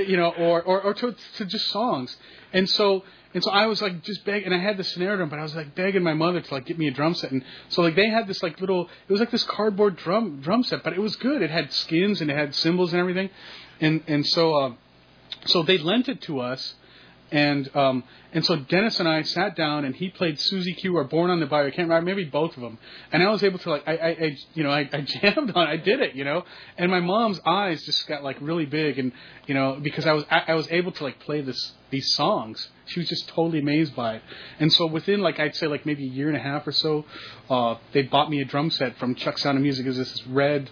Speaker 3: or to just songs, and so I was like just begging, and I had the snare drum, but I was like begging my mother to like get me a drum set, and so like they had this like little, it was like this cardboard drum set, but it was good. It had skins and it had cymbals and everything, and so they lent it to us, and so Dennis and I sat down and he played Susie Q or Born on the Bayou. I can't remember, maybe both of them, and I was able to like I jammed on, I did it, and my mom's eyes just got like really big, and because I was able to like play these songs. She was just totally amazed by it. And so within, like, I'd say, like, maybe a year and a half or so, they bought me a drum set from Chuck Sound of Music. It was this red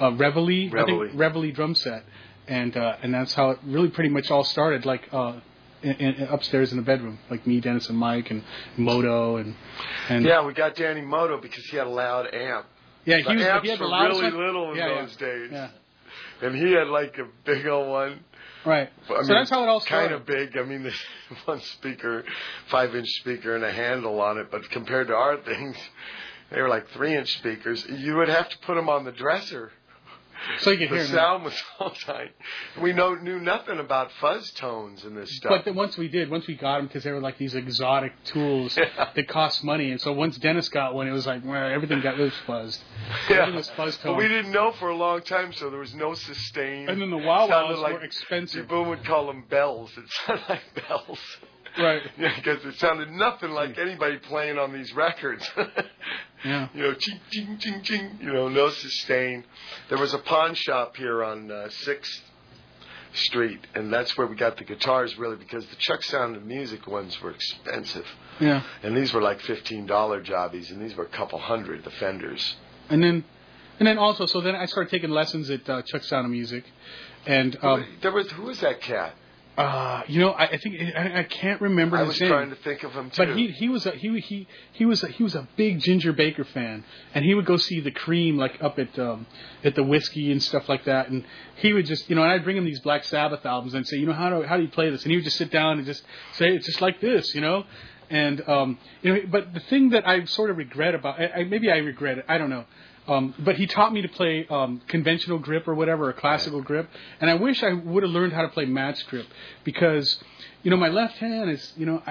Speaker 3: Reveille drum set. And that's how it really pretty much all started, like, upstairs in the bedroom. Like me, Dennis, and Mike, and Moto, and
Speaker 1: yeah, we got Danny Moto because he had a loud amp.
Speaker 3: Yeah,
Speaker 1: he had the loudest really little in those days.
Speaker 3: Yeah.
Speaker 1: And he had, like, a big old one.
Speaker 3: Right. So that's how it all started.
Speaker 1: Kind of big. I mean, there's one speaker, 5-inch speaker, and a handle on it. But compared to our things, they were like 3-inch speakers. You would have to put them on the dresser.
Speaker 3: So you could hear
Speaker 1: the sound was so tight. We knew nothing about fuzz tones and this stuff.
Speaker 3: But then once we got them, because they were like these exotic tools that cost money. And so once Dennis got one, it was like, well, everything was fuzzed.
Speaker 1: Yeah.
Speaker 3: Everything was fuzz tone.
Speaker 1: But we didn't know for a long time, so there was no sustain.
Speaker 3: And then the wah-wahs were expensive.
Speaker 1: People would call them bells. It sounded like bells.
Speaker 3: Right.
Speaker 1: Yeah, because it sounded nothing like anybody playing on these records.
Speaker 3: Yeah.
Speaker 1: Ching, ching, ching, ching. No sustain. There was a pawn shop here on 6th Street, and that's where we got the guitars, really, because the Chuck Sound of Music ones were expensive.
Speaker 3: Yeah.
Speaker 1: And these were like $15 jobbies, and these were a couple hundred, the Fenders.
Speaker 3: And then also, so then I started taking lessons at Chuck Sound of Music, and
Speaker 1: who was that cat?
Speaker 3: I think I can't remember his name.
Speaker 1: I was trying to think of him too.
Speaker 3: But he was a big Ginger Baker fan, and he would go see the Cream like up at the Whiskey and stuff like that, and he would just and I'd bring him these Black Sabbath albums and say, how do you play this? And he would just sit down and just say it's just like this, and but the thing that I sort of regret about maybe I regret it, I don't know. But he taught me to play conventional grip or whatever, or classical grip, and I wish I would have learned how to play match grip because, my left hand is,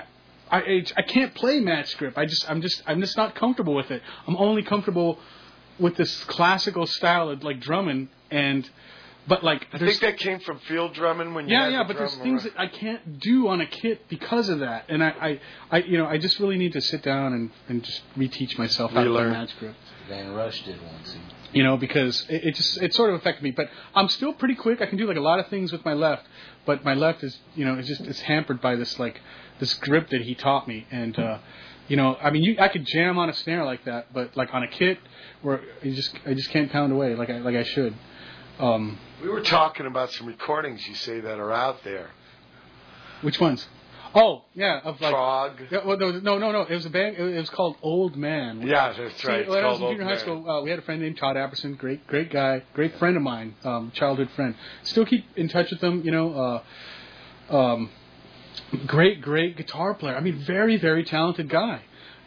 Speaker 3: I can't play match grip. I'm just not comfortable with it. I'm only comfortable with this classical style of like drumming But like,
Speaker 1: I think that came from field drumming when you had the
Speaker 3: but there's things that I can't do on a kit because of that, and I just really need to sit down and just reteach myself how to play match grip.
Speaker 2: Van Rush did one, see.
Speaker 3: because it sort of affected me. But I'm still pretty quick. I can do like a lot of things with my left, but my left is, it's hampered by this grip that he taught me. And, I could jam on a snare like that, but like on a kit where I just can't pound away like I should.
Speaker 1: We were talking about some recordings you say that are out there.
Speaker 3: Which ones? Oh, yeah, of like
Speaker 1: Frog.
Speaker 3: Yeah, well, no. It was a band. It was called Old Man.
Speaker 1: Yeah, that's right.
Speaker 3: When I was in junior high school, we had a friend named Todd Apperson, great guy, great friend of mine, childhood friend. Still keep in touch with him. Great guitar player. I mean, very, very talented guy.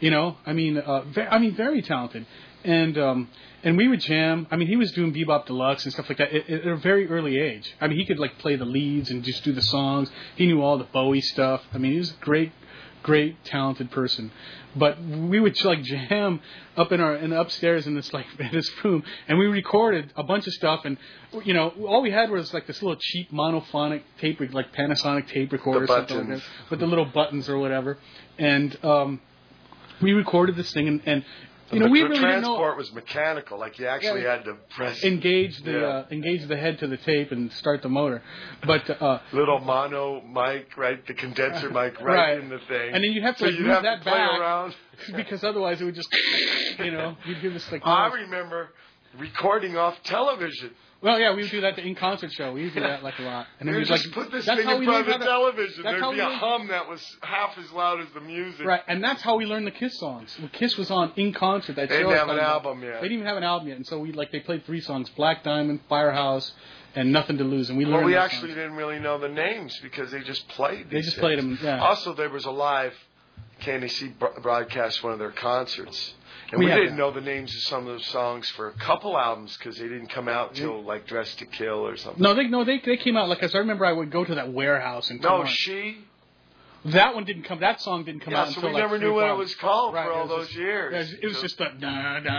Speaker 3: Very talented. And we would jam. I mean, he was doing Bebop Deluxe and stuff like that at a very early age. I mean, he could like play the leads and just do the songs. He knew all the Bowie stuff. I mean, he was a great talented person. But we would like jam up in upstairs in this room, and we recorded a bunch of stuff. And all we had was like this little cheap monophonic tape, like Panasonic tape recorder, or something like that, with the little buttons or whatever. And we recorded this thing, and we really didn't know.
Speaker 1: The transport was mechanical, like you actually had to press
Speaker 3: engage the head to the tape and start the motor. But
Speaker 1: little mono mic, right? The condenser mic right in the thing.
Speaker 3: And then you have to move that back around because otherwise it would just you'd give this like.
Speaker 1: I remember recording off television.
Speaker 3: Well, yeah, we would do that to in-concert show. We would do that like a lot.
Speaker 1: And then we just put this thing in front of the television. There'd be a hum that was half as loud as the music.
Speaker 3: Right, and that's how we learned the Kiss songs. When Kiss was on in-concert. They
Speaker 1: didn't have an album yet.
Speaker 3: They didn't even have an album yet, and so they played 3 songs: Black Diamond, Firehouse, and Nothing to Lose. And we learned.
Speaker 1: Well, we actually didn't really know the names because they just played.
Speaker 3: They just played them. Yeah.
Speaker 1: Also, there was a live KNAC broadcast one of their concerts. And we didn't know the names of some of those songs for a couple albums because they didn't come out till like Dressed to Kill or something.
Speaker 3: They came out like, as I remember, I would go to that warehouse and. That one didn't come. That song didn't come out until
Speaker 1: we never knew what it was called for all those years.
Speaker 3: It was just that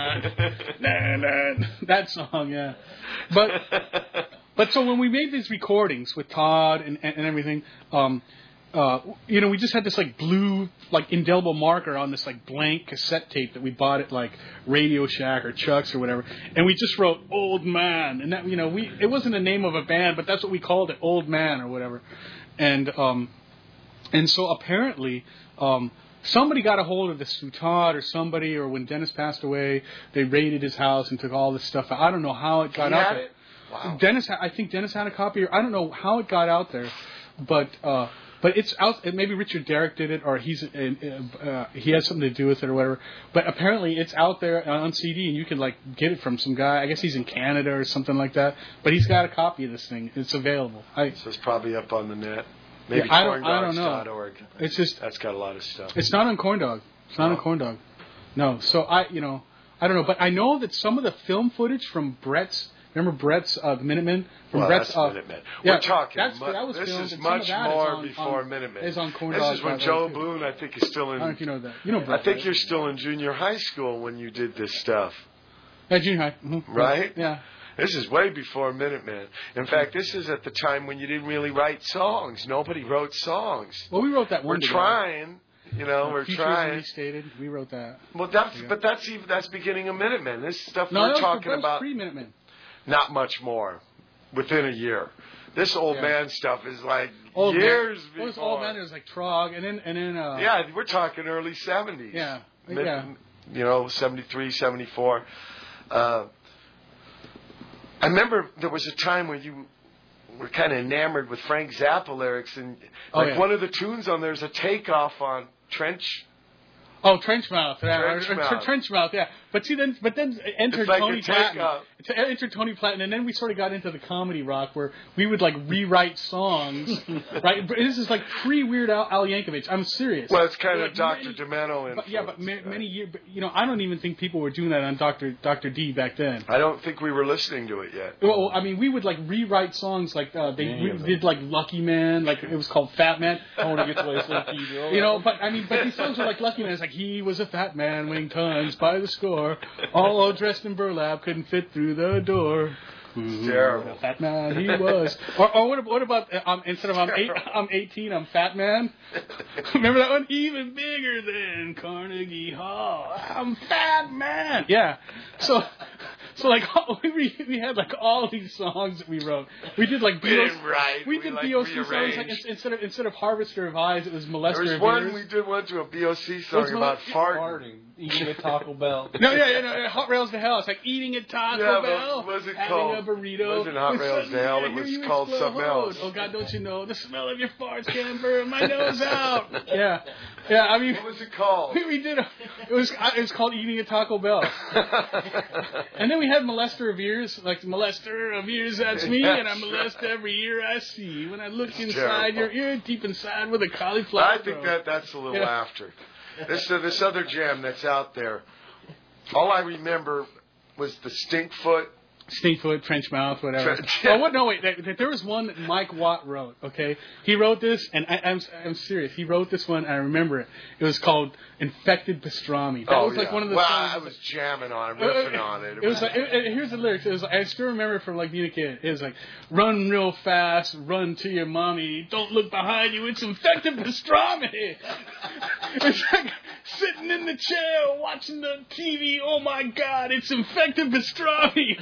Speaker 3: that song, yeah. But so when we made these recordings with Todd and everything. We just had this like blue, like indelible marker on this like blank cassette tape that we bought at like Radio Shack or Chuck's or whatever, and we just wrote "Old Man," and that it wasn't the name of a band, but that's what we called it, "Old Man" or whatever, and so apparently somebody got a hold of this through Todd or somebody, or when Dennis passed away, they raided his house and took all this stuff out. I don't know how it got out there.
Speaker 1: Wow.
Speaker 3: I think Dennis had a copy. I don't know how it got out there, but it's out. Maybe Richard Derrick did it, or he has something to do with it, or whatever. But apparently, it's out there on CD, and you can like get it from some guy. I guess he's in Canada or something like that. But he's got a copy of this thing. It's available.
Speaker 1: So it's probably up on the net. Maybe
Speaker 3: I don't know. It's just
Speaker 1: that's got a lot of stuff.
Speaker 3: It's not on Corndog. It's not on Corndog. No. So I don't know. But I know that some of the film footage from Brett's. Remember Brett's the Minutemen?
Speaker 1: That's Minutemen.
Speaker 3: Yeah,
Speaker 1: we're talking.
Speaker 3: this
Speaker 1: is much more before Minutemen.
Speaker 3: Is on Corn
Speaker 1: this
Speaker 3: Dog
Speaker 1: is when Joe Boone, I think, is still in.
Speaker 3: I don't know if you know that. You know Brett.
Speaker 1: I think you're still in junior high school when you did this stuff.
Speaker 3: Yeah, junior high. Mm-hmm.
Speaker 1: Right?
Speaker 3: Yeah.
Speaker 1: This is way before Minutemen. In fact, this is at the time when you didn't really write songs. Nobody wrote songs.
Speaker 3: Well, we wrote that one.
Speaker 1: We're trying. We're trying.
Speaker 3: Restated. We wrote that.
Speaker 1: Well, that's beginning of Minutemen. This stuff we're talking about.
Speaker 3: Pre-Minutemen.
Speaker 1: Not much more. Within a year. This old man stuff is like years before.
Speaker 3: This old man is like Trog, and then.
Speaker 1: Yeah, we're talking early 70s.
Speaker 3: Yeah.
Speaker 1: 73, 74. I remember there was a time where you were kind of enamored with Frank Zappa lyrics, and one of the tunes on there is a takeoff on Trench.
Speaker 3: Oh, Trenchmouth, yeah. Trenchmouth, yeah. But then entered Tony Platten. Entered Tony Platten, and then we sort of got into the comedy rock where we would like rewrite songs, right? But this is like pre-Weird Al Yankovic. I'm serious.
Speaker 1: Well, it's kind of Dr. Demento influence.
Speaker 3: But many years. But, I don't even think people were doing that on Dr. D back then.
Speaker 1: I don't think we were listening to it yet.
Speaker 3: Well, I mean, we would like rewrite songs like we did like Lucky Man, like it was called Fat Man.
Speaker 2: I want to get to Lucky.
Speaker 3: But these songs were like Lucky Man. It's like he was a fat man weighing tons by the score, all dressed in burlap, couldn't fit through the door.
Speaker 1: Terrible.
Speaker 3: Fat man he was. Or what about instead of I'm 18, I'm Fat Man? Remember that one? Even bigger than Carnegie Hall. I'm Fat Man. Yeah. So So like we had like all these songs that we wrote. We did like
Speaker 1: We didn't write.
Speaker 3: We did
Speaker 1: like,
Speaker 3: BOC songs like
Speaker 1: rearranged.
Speaker 3: instead of Harvester of Eyes, it was Molester
Speaker 1: There was
Speaker 3: of
Speaker 1: one
Speaker 3: Ears.
Speaker 1: we did one to a BOC song about farting.
Speaker 2: Eating a Taco Bell.
Speaker 3: No, Hot Rails to Hell. It's like eating at Taco
Speaker 1: Yeah,
Speaker 3: Bell.
Speaker 1: but was it
Speaker 3: having
Speaker 1: called?
Speaker 3: a burrito.
Speaker 1: It wasn't Hot
Speaker 3: with
Speaker 1: Rails
Speaker 3: some-
Speaker 1: to Hell.
Speaker 3: yeah,
Speaker 1: It was
Speaker 3: here you
Speaker 1: called
Speaker 3: explode.
Speaker 1: something else.
Speaker 3: Oh God, don't you know the smell of your farts can burn my nose out? Yeah. I mean,
Speaker 1: What was it called?
Speaker 3: we did. It was called Eating at Taco Bell. And then we had Molester of Ears, like Molester of Ears, that's me, and I molest every ear I see. When I look inside your ear, deep inside with a cauliflower.
Speaker 1: I think that's a little after. This other jam that's out there. All I remember was the Stinkfoot.
Speaker 3: Stinkfoot, French Mouth, whatever.
Speaker 1: Yeah.
Speaker 3: Oh, what? No, wait. There was one that Mike Watt wrote. Okay, he wrote this, and I'm serious. He wrote this one, and I remember it. It was called "Infected Pastrami." That was like one of the
Speaker 1: Well,
Speaker 3: songs.
Speaker 1: I was jamming on it, riffing on it.
Speaker 3: It was like here's the lyrics. It was I still remember it from like being a kid. It was like, "Run real fast, run to your mommy. Don't look behind you. It's infected pastrami." It's like sitting in the chair watching the TV. Oh my God, it's infected pastrami.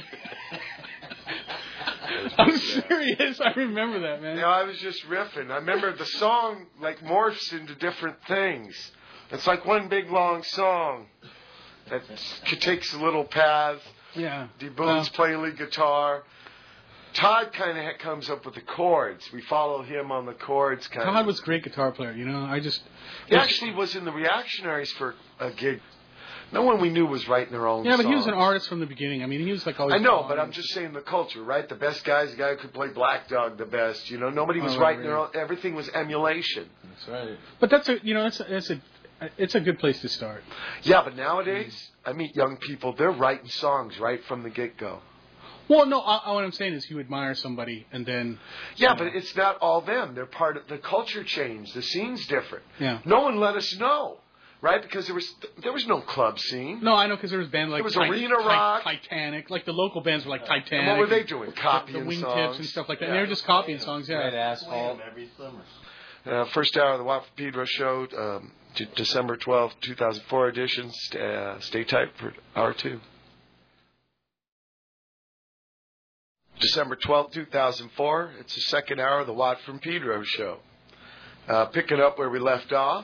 Speaker 3: I'm serious. I remember that, man.
Speaker 1: I was just riffing. I remember the song like morphs into different things. It's like one big long song that takes little paths.
Speaker 3: Yeah.
Speaker 1: D. Boone's playing lead guitar. Todd kind of comes up with the chords. We follow him on the chords.
Speaker 3: Todd was a great guitar player.
Speaker 1: He actually was in the Reactionaries for a gig. No one we knew was writing their own
Speaker 3: Yeah, but
Speaker 1: songs.
Speaker 3: he was an artist from the beginning. I mean, he was like always.
Speaker 1: I know, but I'm just saying the culture, right? The best guys, the guy who could play Black Dog the best. Nobody was writing their own. Everything was emulation.
Speaker 2: That's right.
Speaker 3: But that's it's a good place to start.
Speaker 1: Yeah, but nowadays I meet young people. They're writing songs right from the get-go.
Speaker 3: Well, no, what I'm saying is you admire somebody and then...
Speaker 1: Yeah, but it's not all them. They're part of the culture change. The scene's different.
Speaker 3: Yeah.
Speaker 1: No one let us know, right? Because there was no club scene.
Speaker 3: No, I know, because there was bands like...
Speaker 1: It was arena rock.
Speaker 3: Titanic. Like the local bands were like Titanic.
Speaker 1: And what were they doing? Copying
Speaker 3: the
Speaker 1: songs.
Speaker 3: Wingtips and stuff like that. And they were just copying songs, yeah.
Speaker 2: Red Asphalt.
Speaker 4: Every summer.
Speaker 1: First hour of the Watt from Pedro show, December 12th, 2004 edition. Stay tight for hour 2. December 12th, 2004. It's the second hour of the Watt from Pedro show. Picking up where we left off.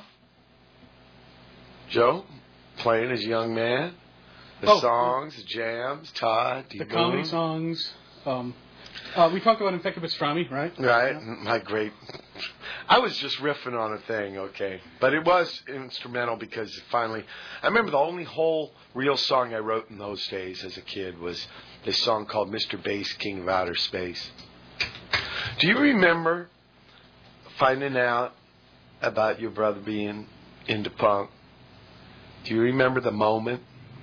Speaker 1: Joe, playing as a young man. The songs, the jams, Todd, D.
Speaker 3: The
Speaker 1: Boone.
Speaker 3: comedy songs. We talked about Infected Pastrami, right?
Speaker 1: Right.
Speaker 3: Yeah.
Speaker 1: My great... I was just riffing on a thing, okay. But it was instrumental because finally... I remember the only whole real song I wrote in those days as a kid was this song called Mr. Bass, King of Outer Space. Do you remember finding out about your brother being into punk? Do you remember the moment?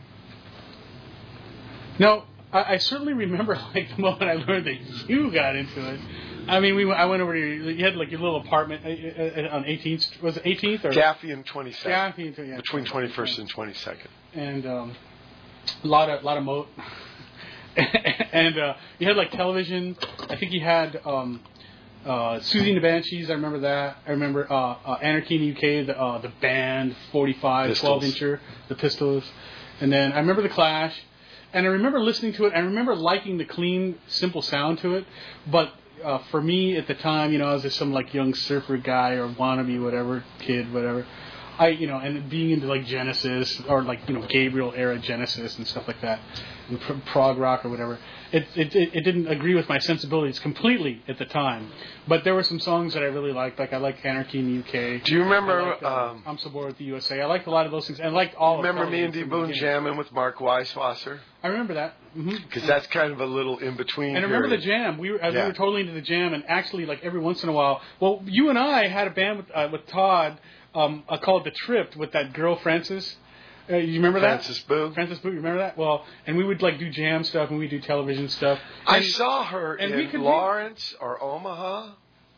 Speaker 3: No, I certainly remember like the moment I learned that you got into it. I mean, I went over to you had like your little apartment on 18th. Was it 18th or
Speaker 1: Gaffey and 22nd.
Speaker 3: Gaffey, yeah.
Speaker 1: Between 21st and 22nd.
Speaker 3: And a lot of moat. And you had like television. I think you had Susie and the Banshees. I remember that. I remember Anarchy in the UK, the band 45,
Speaker 1: Pistols.
Speaker 3: 12-incher, the Pistols. And then I remember the Clash. And I remember listening to it. I remember liking the clean, simple sound to it. But for me at the time, I was just some like young surfer guy or wannabe, whatever, kid, whatever. And being into like Genesis or like Gabriel era Genesis and stuff like that, and prog rock or whatever. It didn't agree with my sensibilities completely at the time, but there were some songs that I really liked. Like I liked Anarchy in the UK.
Speaker 1: Do you remember?
Speaker 3: I'm So Bored with the USA. I liked a lot of those things. And I liked all.
Speaker 1: Remember
Speaker 3: of
Speaker 1: me and D. Boone jamming with Mark Weisswasser?
Speaker 3: I remember that.
Speaker 1: Because that's kind of a little in between.
Speaker 3: And I remember the jam. We were totally into the jam, and actually, like every once in a while, well, you and I had a band with Todd called The Trip with that girl Frances. You remember
Speaker 1: Frances
Speaker 3: that?
Speaker 1: Boo.
Speaker 3: Frances Boo, you remember that? Well, and we would like do jam stuff, and we do television stuff.
Speaker 1: I saw her in Lawrence or Omaha.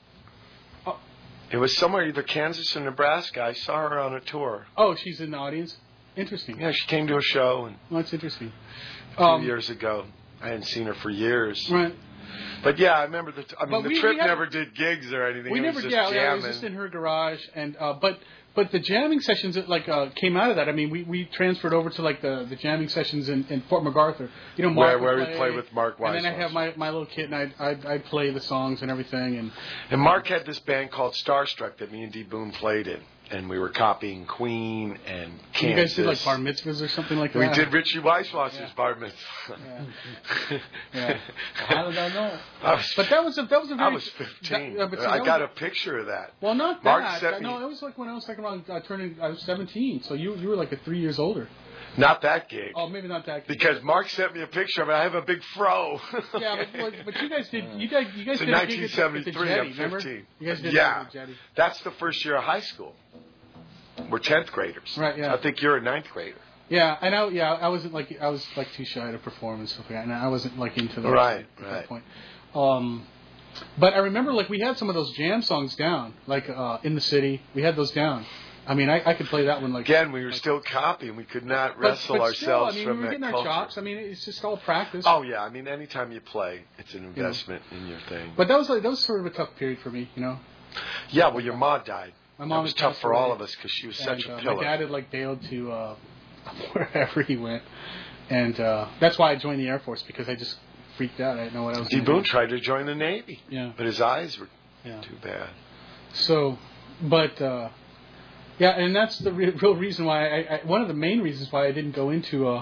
Speaker 1: It was somewhere, either Kansas or Nebraska. I saw her on a tour.
Speaker 3: Oh, she's in the audience? Interesting.
Speaker 1: Yeah, she came to a show
Speaker 3: Well, that's interesting.
Speaker 1: a few years ago. I hadn't seen her for years.
Speaker 3: Right.
Speaker 1: But yeah, I remember the Trip
Speaker 3: had,
Speaker 1: never did gigs or anything.
Speaker 3: We never,
Speaker 1: it
Speaker 3: was just in her garage, and but the jamming sessions that came out of that. I mean, we transferred over to the jamming sessions in Fort MacArthur. You know, Mark
Speaker 1: where we play with Mark Weiss.
Speaker 3: And then I have my little kit, and I'd play the songs and everything.
Speaker 1: And Mark had this band called Starstruck that me and D. Boone played in. And we were copying Queen and Kansas.
Speaker 3: You guys did bar mitzvahs or something like that?
Speaker 1: We did Richie Weisswasser's bar mitzvah.
Speaker 2: Yeah. How did I know?
Speaker 3: But that was a very...
Speaker 1: I was 15. I got a picture of that.
Speaker 3: Well, not
Speaker 1: Mark
Speaker 3: that.
Speaker 1: Sent me,
Speaker 3: no, it was when I was around I was 17. So you were 3 years older.
Speaker 1: Not that gig.
Speaker 3: Oh, maybe not that gig.
Speaker 1: Because Mark sent me a picture of it. I have a big fro.
Speaker 3: Yeah, but you guys did. You guys
Speaker 1: it's
Speaker 3: did
Speaker 1: in
Speaker 3: a gig at the
Speaker 1: 1973.
Speaker 3: Jetty,
Speaker 1: I'm 15.
Speaker 3: remember? You guys did
Speaker 1: yeah,
Speaker 3: at the Jetty.
Speaker 1: That's the first year of high school. We're 10th graders.
Speaker 3: Right. Yeah.
Speaker 1: I think you're a 9th grader.
Speaker 3: Yeah, I know. Yeah, I wasn't I was too shy to perform and stuff like that, and I wasn't into that
Speaker 1: right,
Speaker 3: at that point. But I remember we had some of those jam songs down, In the City. We had those down. I mean, I could play that one
Speaker 1: Again, we were still copying. We could not wrestle
Speaker 3: but
Speaker 1: ourselves
Speaker 3: still,
Speaker 1: from
Speaker 3: we were
Speaker 1: that
Speaker 3: getting
Speaker 1: culture.
Speaker 3: our chops. I mean, it's just all practice.
Speaker 1: Oh yeah, I mean, anytime you play, it's an investment in your thing.
Speaker 3: But that was sort of a tough period for me, you know.
Speaker 1: Yeah, well, your mom died.
Speaker 3: My mom
Speaker 1: was tough for all of us because she was such a pillar.
Speaker 3: My dad had bailed to wherever he went, and that's why I joined the Air Force, because I just freaked out. I didn't know what I was.
Speaker 1: D. Boone tried to join the Navy.
Speaker 3: Yeah.
Speaker 1: But his eyes were too bad.
Speaker 3: So, but yeah, and that's the real reason why one of the main reasons why I didn't go into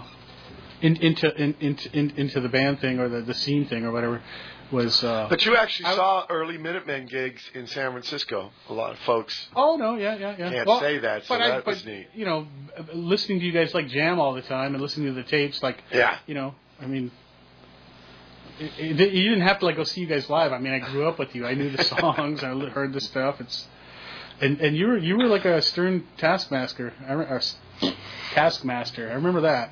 Speaker 3: the band thing or the scene thing or whatever.
Speaker 1: But you actually saw early Minutemen gigs in San Francisco. A lot of folks.
Speaker 3: Oh no, yeah.
Speaker 1: Can't say that, so that was neat.
Speaker 3: You know, listening to you guys jam all the time and listening to the tapes, you know, I mean, you didn't have to go see you guys live. I mean, I grew up with you. I knew the songs. I heard the stuff. And you were like a stern taskmaster. Taskmaster. I remember that.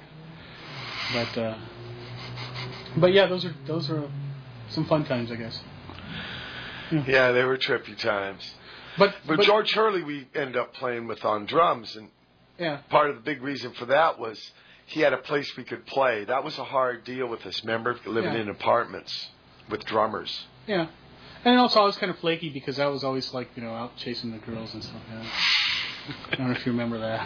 Speaker 3: But yeah, those are some fun times, I guess.
Speaker 1: Yeah, they were trippy times. But George Hurley, we ended up playing with on drums, and part of the big reason for that was he had a place we could play. That was a hard deal with us. Remember, living in apartments with drummers. Yeah,
Speaker 3: and also I was kind of flaky because I was always out chasing the girls and stuff. Yeah. I don't know if you remember that.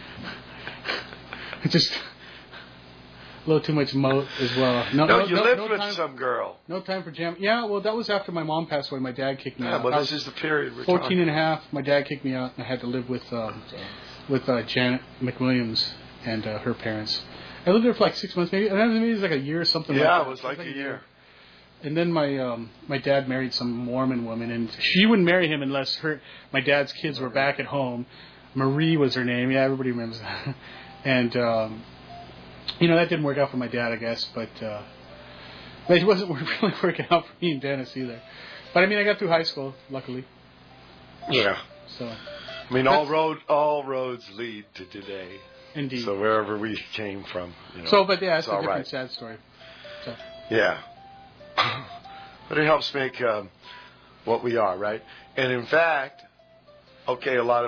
Speaker 3: Just a little too much moat as well.
Speaker 1: You lived with some girl.
Speaker 3: No time for jam. Yeah, well, that was after my mom passed away. My dad kicked me out.
Speaker 1: Well, this is the period we're
Speaker 3: 14 and a half. My dad kicked me out, and I had to live with Janet McWilliams and her parents. I lived there for 6 months, maybe. Maybe it was a year or something.
Speaker 1: Yeah,
Speaker 3: like that.
Speaker 1: It was a year.
Speaker 3: And then my dad married some Mormon woman, and she wouldn't marry him unless my dad's kids were back at home. Marie was her name. Yeah, everybody remembers that. And that didn't work out for my dad, I guess, but it wasn't really working out for me and Dennis either. But I mean, I got through high school, luckily.
Speaker 1: Yeah.
Speaker 3: So.
Speaker 1: I mean, all roads lead to today.
Speaker 3: Indeed.
Speaker 1: So wherever we came from.
Speaker 3: It's a different sad story. So.
Speaker 1: Yeah. But it helps make what we are, right? And in fact, a lot of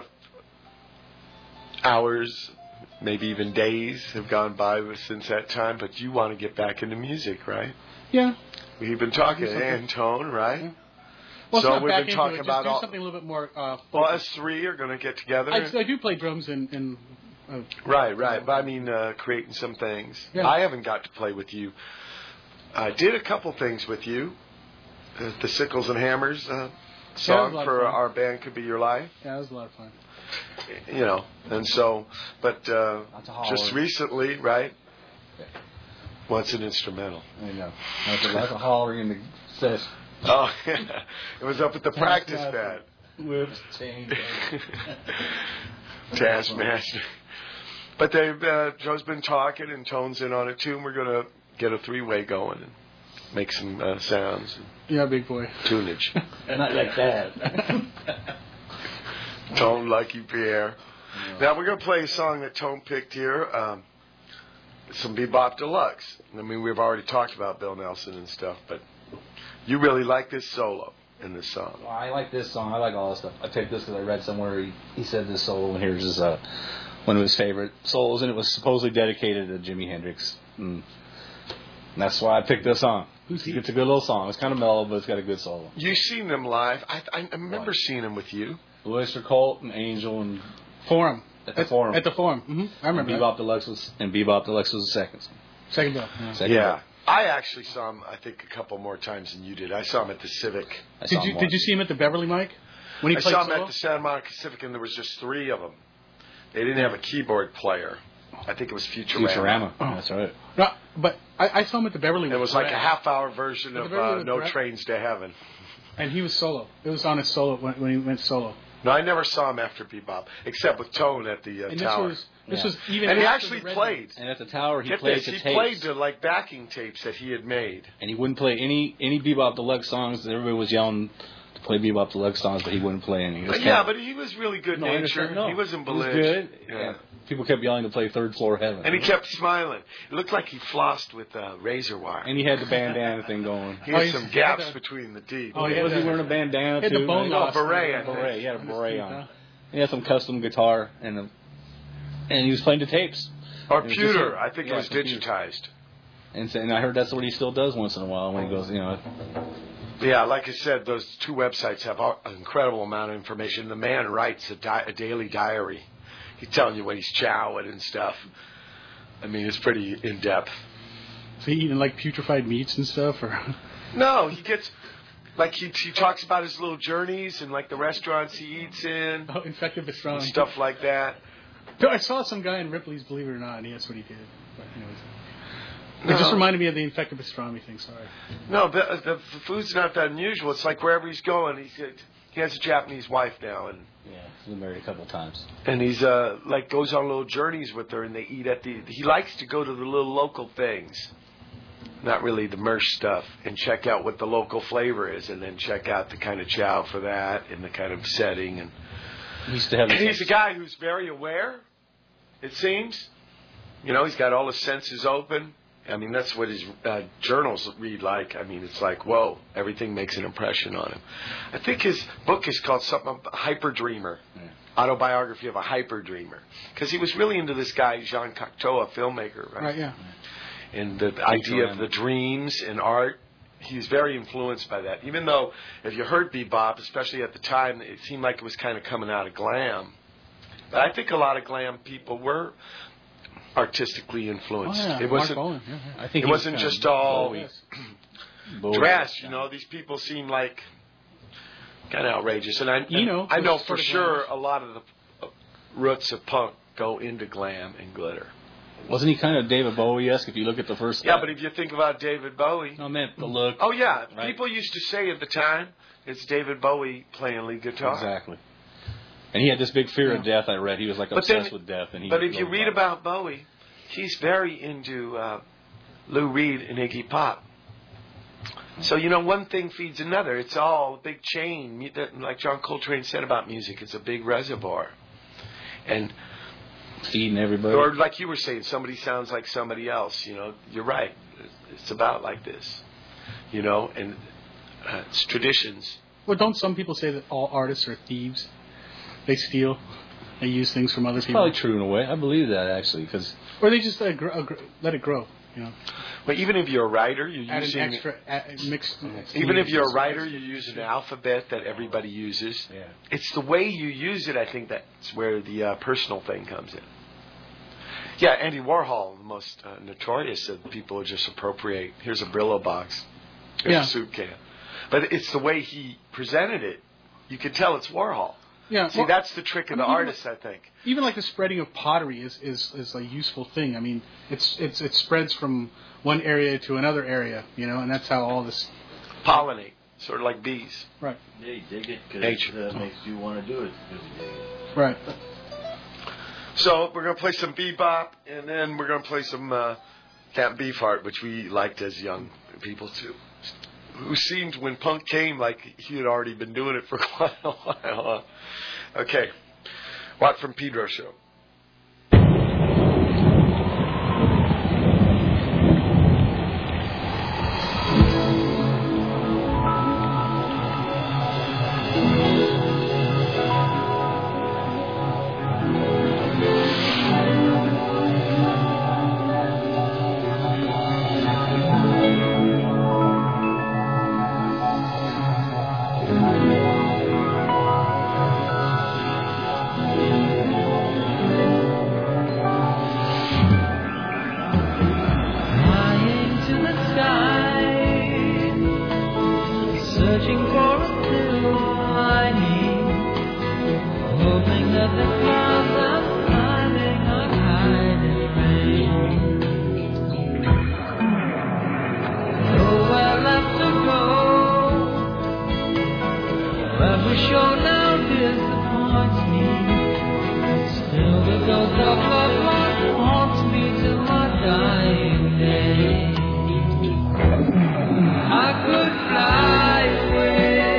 Speaker 1: hours, maybe even days have gone by since that time, but you want to get back into music, right?
Speaker 3: Yeah.
Speaker 1: We've been talking to Antone, right?
Speaker 3: Yeah. Well,
Speaker 1: so we've been talking about
Speaker 3: do something a little bit more.
Speaker 1: Well, us three are going to get together.
Speaker 3: I do play drums in
Speaker 1: right. But I mean, creating some things.
Speaker 3: Yeah.
Speaker 1: I haven't got to play with you. I did a couple things with you. The Sickles and Hammers song for Our Band Could Be Your Life.
Speaker 3: Yeah, it was a lot of fun.
Speaker 1: And so, but just recently, right? What's an instrumental?
Speaker 2: I know. That's a hollering in the set.
Speaker 1: Oh, yeah. It was up at the practice pad.
Speaker 2: Whips, chains.
Speaker 1: Taskmaster. But Joe's been talking, and Tone's in on it too, and we're going to get a three-way going and make some sounds.
Speaker 3: Yeah, big boy.
Speaker 1: Tunage.
Speaker 2: Not like that.
Speaker 1: Tone, Lucky Pierre. Yeah. Now we're going to play a song that Tone picked here, some Bebop Deluxe. I mean, we've already talked about Bill Nelson and stuff, but you really like this solo in this song.
Speaker 2: Well, I like this song. I like all this stuff. I picked this because I read somewhere he said this solo, and here's his, one of his favorite solos, and it was supposedly dedicated to Jimi Hendrix. And that's why I picked this song.
Speaker 3: Who's he?
Speaker 2: It's a good little song. It's kind of mellow, but it's got a good solo.
Speaker 1: You've seen them live. I remember seeing them with you.
Speaker 2: Oyster Cult and Angel and
Speaker 3: Forum.
Speaker 2: At the Forum.
Speaker 3: At the Forum. Mm-hmm. I remember
Speaker 2: Bebop Deluxe was the second.
Speaker 3: Second bill.
Speaker 1: Yeah. I actually saw him, I think, a couple more times than you did. I saw him at the Civic.
Speaker 3: Did you see him at the Beverly, Mike? When he
Speaker 1: I
Speaker 3: played
Speaker 1: saw him
Speaker 3: solo?
Speaker 1: at the Santa Monica Civic, and there was just 3 of them. They didn't have a keyboard player. I think it was Futurama.
Speaker 2: Oh. That's right.
Speaker 3: No, but I saw him at the Beverly.
Speaker 1: It was like a half-hour version of No Trains to Heaven.
Speaker 3: And he was solo. It was on his solo when he went solo.
Speaker 1: No, I never saw him after Bebop, except with Tone at the Tower.
Speaker 3: This was even.
Speaker 1: And he actually played.
Speaker 2: And at the Tower, he
Speaker 1: Get
Speaker 2: played
Speaker 1: this,
Speaker 2: the
Speaker 1: he
Speaker 2: tapes.
Speaker 1: played the backing tapes that he had made.
Speaker 2: And he wouldn't play any Bebop Deluxe songs. Everybody was yelling to play Bebop Deluxe songs, but he wouldn't play any.
Speaker 1: But he was really good-natured.
Speaker 2: No,
Speaker 1: he wasn't belligerent.
Speaker 2: He was good.
Speaker 1: Yeah.
Speaker 2: People kept yelling to play Third Floor Heaven.
Speaker 1: And he kept smiling. It looked like he flossed with razor wire.
Speaker 2: And he had the bandana thing going.
Speaker 1: He had some gaps between the teeth.
Speaker 2: Was he wearing a bandana
Speaker 3: too?
Speaker 2: He had
Speaker 3: the bone loss.
Speaker 1: Beret.
Speaker 2: He had a beret on. He had some custom guitar, and he was playing the tapes.
Speaker 1: Or pewter. I think it was digitized.
Speaker 2: And I heard that's what he still does once in a while when he goes,
Speaker 1: Yeah, like I said, those 2 websites have an incredible amount of information. The man writes a daily diary. He's telling you when he's chowing and stuff. I mean, it's pretty in-depth.
Speaker 3: So he eating like putrefied meats and stuff? Or
Speaker 1: No, he gets... Like, he talks about his little journeys and, like, the restaurants he eats in.
Speaker 3: Oh, infected pastrami.
Speaker 1: Stuff like that.
Speaker 3: No, I saw some guy in Ripley's, believe it or not, and that's what he did. But anyways. It just reminded me of the infected pastrami thing, sorry.
Speaker 1: No, the food's not that unusual. It's like wherever he's going, he has a Japanese wife now. And
Speaker 2: he's been married a couple of times.
Speaker 1: And he's, goes on little journeys with her, and they eat at he likes to go to the little local things. Not really the merch stuff, and check out what the local flavor is, and then check out the kind of chow for that and the kind of setting. And he's a guy who's very aware, it seems. He's got all his senses open. I mean, that's what his journals read like. I mean, it's like, whoa, everything makes an impression on him. I think his book is called something, Hyper Dreamer, Autobiography of a Hyper Dreamer, because he was really into this guy, Jean Cocteau, a filmmaker, right?
Speaker 3: Right, yeah.
Speaker 1: And the idea of the dreams and art, he's very influenced by that. Even though, if you heard bebop, especially at the time, it seemed like it was kind of coming out of glam. But I think a lot of glam people were artistically influenced.
Speaker 3: Oh, yeah.
Speaker 1: It wasn't.
Speaker 2: I think
Speaker 1: it wasn't just all dress. These people seem like kind of outrageous. And I know for sure a lot of the roots of punk go into glam and glitter.
Speaker 2: Wasn't he kind of David Bowie-esque if you look at the first...
Speaker 1: Yeah, but if you think about David Bowie...
Speaker 2: I meant the look.
Speaker 1: Oh, yeah.
Speaker 2: Right?
Speaker 1: People used to say at the time, it's David Bowie playing lead guitar.
Speaker 2: Exactly. And he had this big fear of death, I read. He was like obsessed with death.
Speaker 1: But if you read about Bowie, he's very into Lou Reed and Iggy Pop. So, one thing feeds another. It's all a big chain. Like John Coltrane said about music, it's a big reservoir. And...
Speaker 2: feeding everybody.
Speaker 1: Or like you were saying, somebody sounds like somebody else. You're right. It's about like this. And it's traditions.
Speaker 3: Well, don't some people say that all artists are thieves? They steal. They use things from other people.
Speaker 2: Probably true in a way. I believe that actually,
Speaker 3: or they just let it grow.
Speaker 1: But even if you're a writer, you're
Speaker 3: add
Speaker 1: using
Speaker 3: an extra mixed.
Speaker 1: Even if you're a writer, you use an alphabet that everybody uses.
Speaker 2: Yeah.
Speaker 1: It's the way you use it. I think that's where the personal thing comes in. Yeah, Andy Warhol, the most notorious of people who just appropriate. Here's a Brillo box. Here's a soup can. But it's the way he presented it. You could tell it's Warhol.
Speaker 3: Yeah.
Speaker 1: See, that's the trick of the artist, I think.
Speaker 3: Even like the spreading of pottery is a useful thing. I mean, it spreads from one area to another area, and that's how all this
Speaker 1: pollinate, sort of like bees.
Speaker 3: Right.
Speaker 4: Yeah, you dig it because it makes you want to do it.
Speaker 3: Right.
Speaker 1: So we're going to play some bebop, and then we're going to play some Camp Beefheart, which we liked as young people too. Who seemed, when punk came, like he had already been doing it for quite a while. Okay. Watt from Pedro Show.
Speaker 5: searching for a silver lining, hoping that the clouds I'm climbing are hiding rain. Nowhere left to go, every show now disappoints me. Still the ghost of love life haunts me till my dying day. I could fly away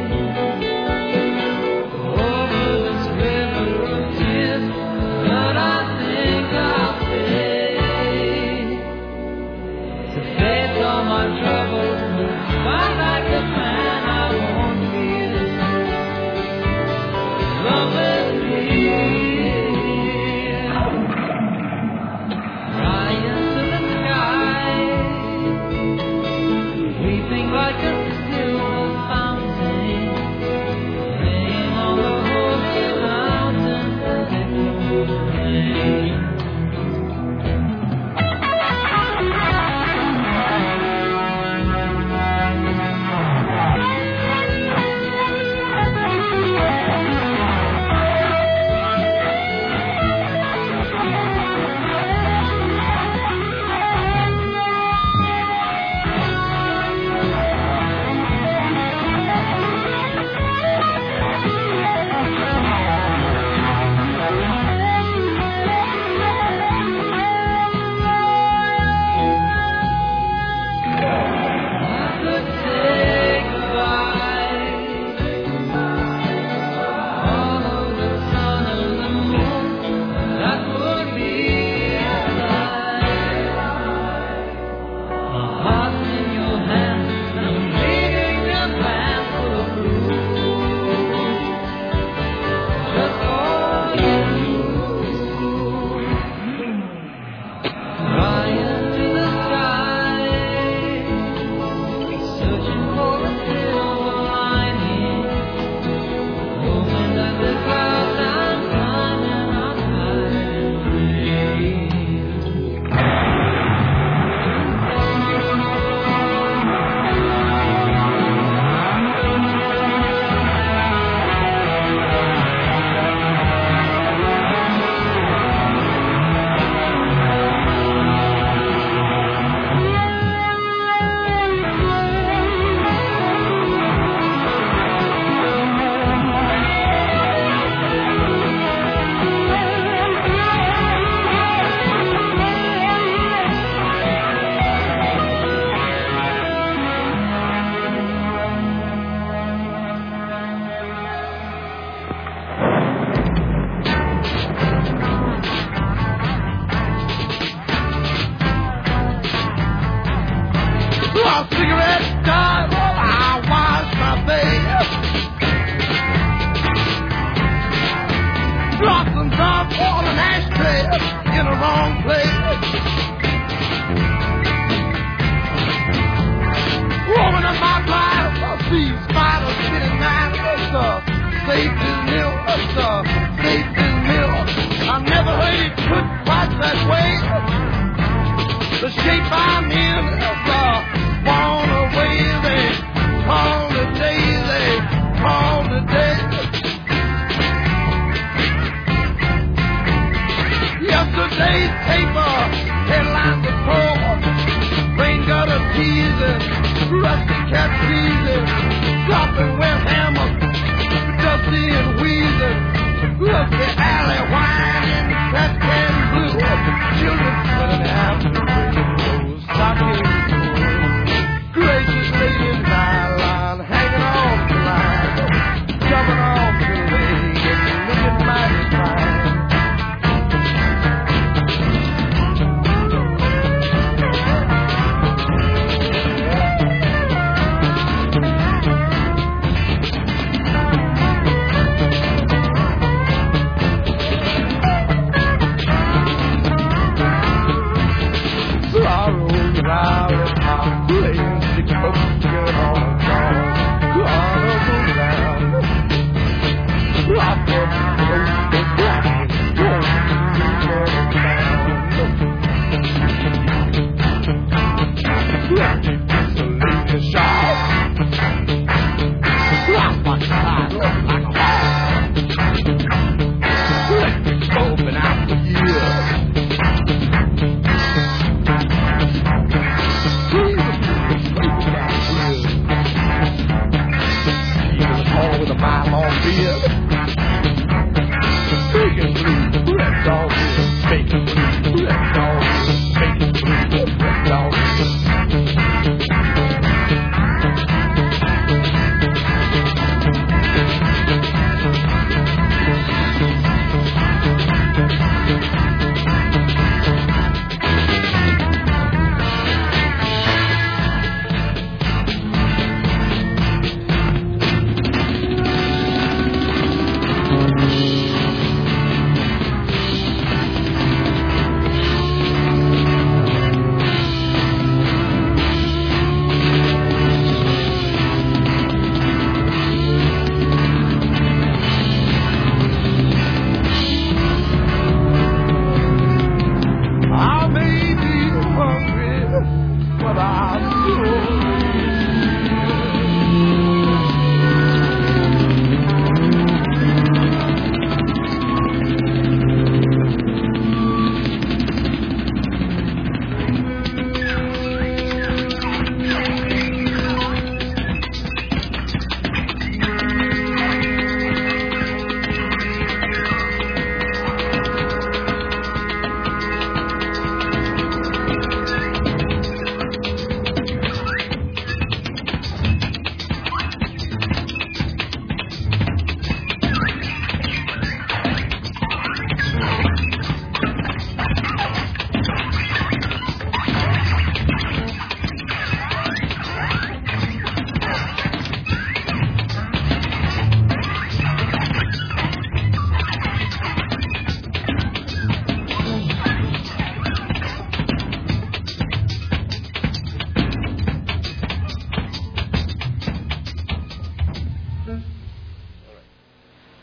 Speaker 5: over this river of tears, but I think I'll stay to face all my troubles, fight like the man I won't be. Love is here, high into the sky, weeping like a silver fountain, laying on the holy mountain that it could rain.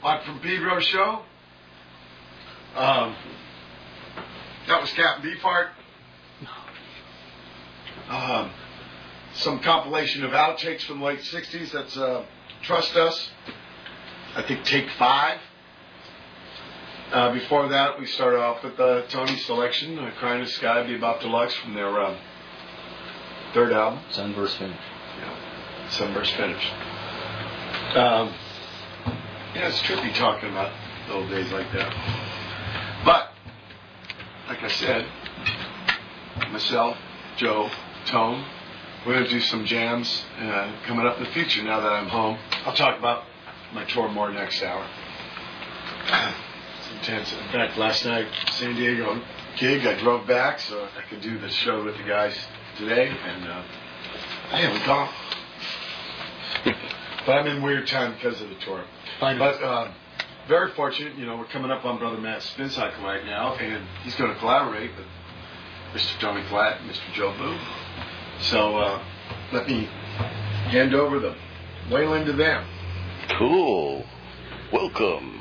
Speaker 1: on From Pedro show. That was Captain Beefheart. Some compilation of outtakes from the late 60s. That's Trust Us. I think take 5. Before that, we started off with the Tony selection, Crying in the Sky, Bebop Deluxe from their third album.
Speaker 2: Sunburst Finish.
Speaker 1: Yeah, Sunburst Finish. It's trippy talking about the old days like that. But, like I said, myself, Joe, Tone, we're going to do some jams coming up in the future now that I'm home. I'll talk about my tour more next hour. It's intense. In fact, last night, San Diego gig, I drove back so I could do the show with the guys today, and I haven't gone. But I'm in weird time because of the tour. But very fortunate, we're coming up on Brother Matt's spin cycle right now, and he's going to collaborate with Mr. Tony Platt and Mr. Joe Boo. So let me hand over the Wayland to them.
Speaker 6: Cool. Welcome.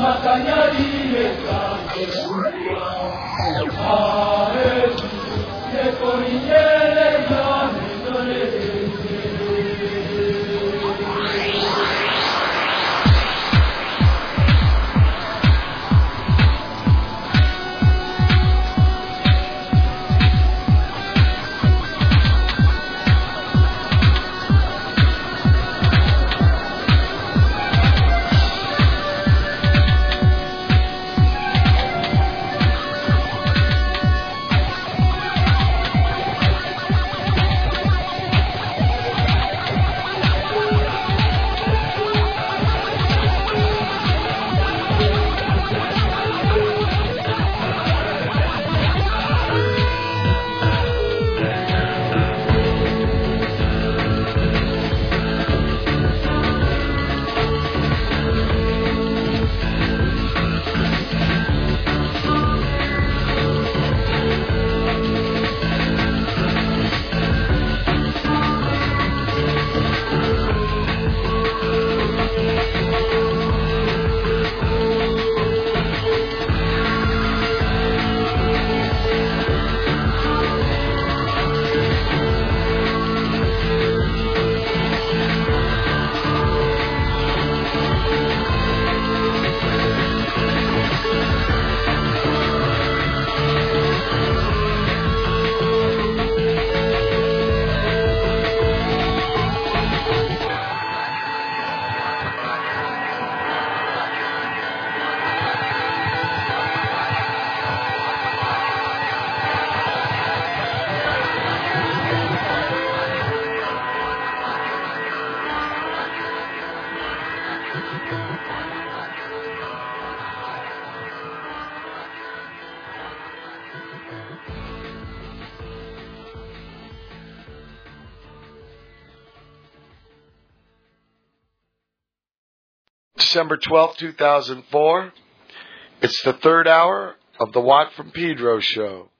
Speaker 1: December 12th, 2004. It's the third hour of the Watt from Pedro show.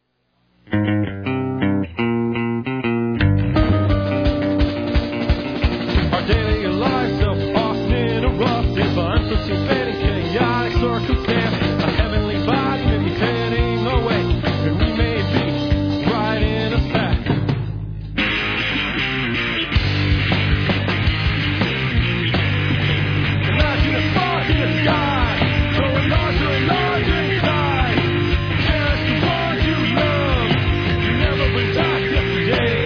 Speaker 7: Our daily lives are often interrupted by unforeseen fate and chaotic circumstance. A heavenly body may be heading our way, and we may be right in a pack. Imagine a spark in the sky, growing larger and larger inside. Cherish the ones you love, you never bring back yesterday.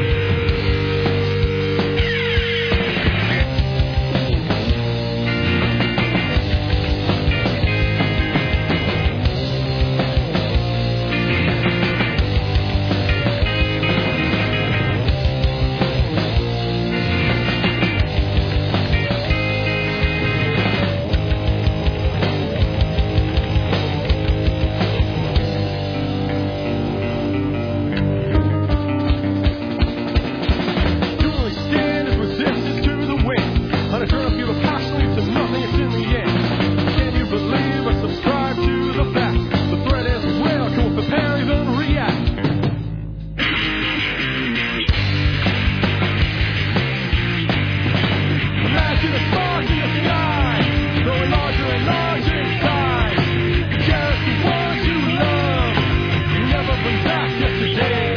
Speaker 7: You only stand as resistance to the wind. On a turn feel passionately to nothing it's in the end. Can you believe or subscribe to the fact? The threat is real, can we prepare even react? Imagine a spark in the sky, growing larger and larger inside. Cherish the ones you love, you never bring back yesterday.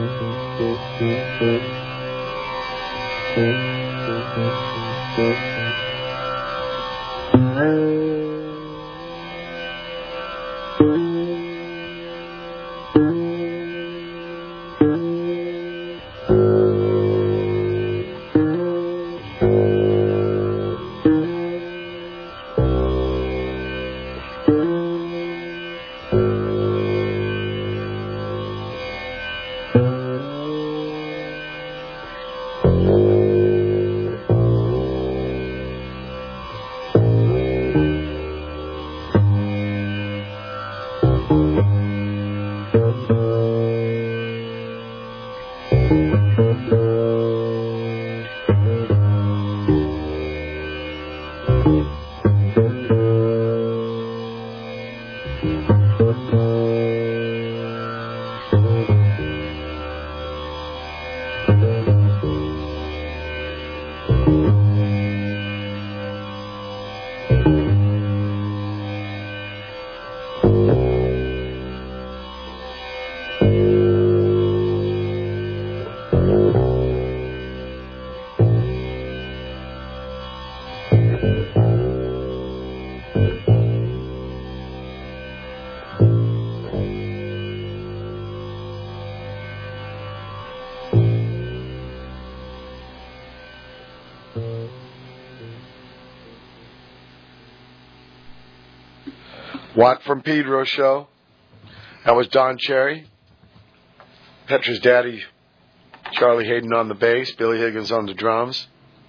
Speaker 1: Watt from Pedro show. That was Don Cherry. Petra's daddy, Charlie Hayden on the bass, Billy Higgins on the drums.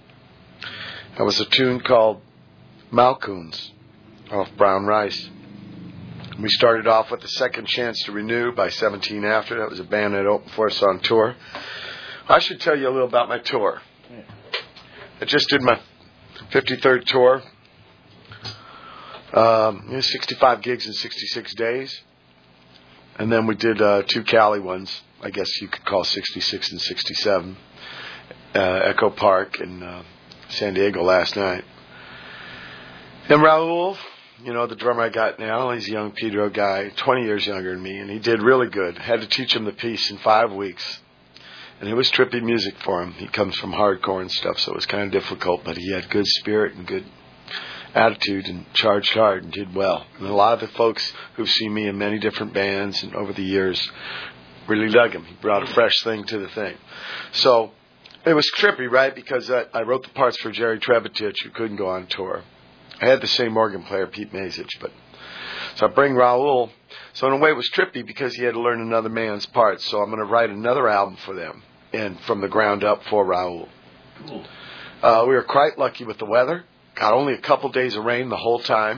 Speaker 1: That was a tune called Malcoons off Brown Rice. We started off with The Second Chance to Renew by 17 After. That was a band that opened for us on tour. I should tell you a little about my tour. I just did my 53rd tour. 65 gigs in 66 days. And then we did 2 Cali ones. I guess you could call 66 and 67. Echo Park and San Diego last night. And Raul, the drummer I got now, he's a young Pedro guy, 20 years younger than me, and he did really good. Had to teach him the piece in 5 weeks. And it was trippy music for him. He comes from hardcore and stuff, so it was kind of difficult, but he had good spirit and good attitude and charged hard and did well. And a lot of the folks who've seen me in many different bands and over the years really dug him. He brought a fresh thing to the thing. So it was trippy, right? Because I wrote the parts for Jerry Trebetich, who couldn't go on tour. I had the same organ player, Pete Mazich, so I bring Raul. So in a way it was trippy because he had to learn another man's parts. So I'm going to write another album for them and from the ground up for Raul.
Speaker 4: Cool.
Speaker 1: We were quite lucky with the weather. Got only a couple days of rain the whole time.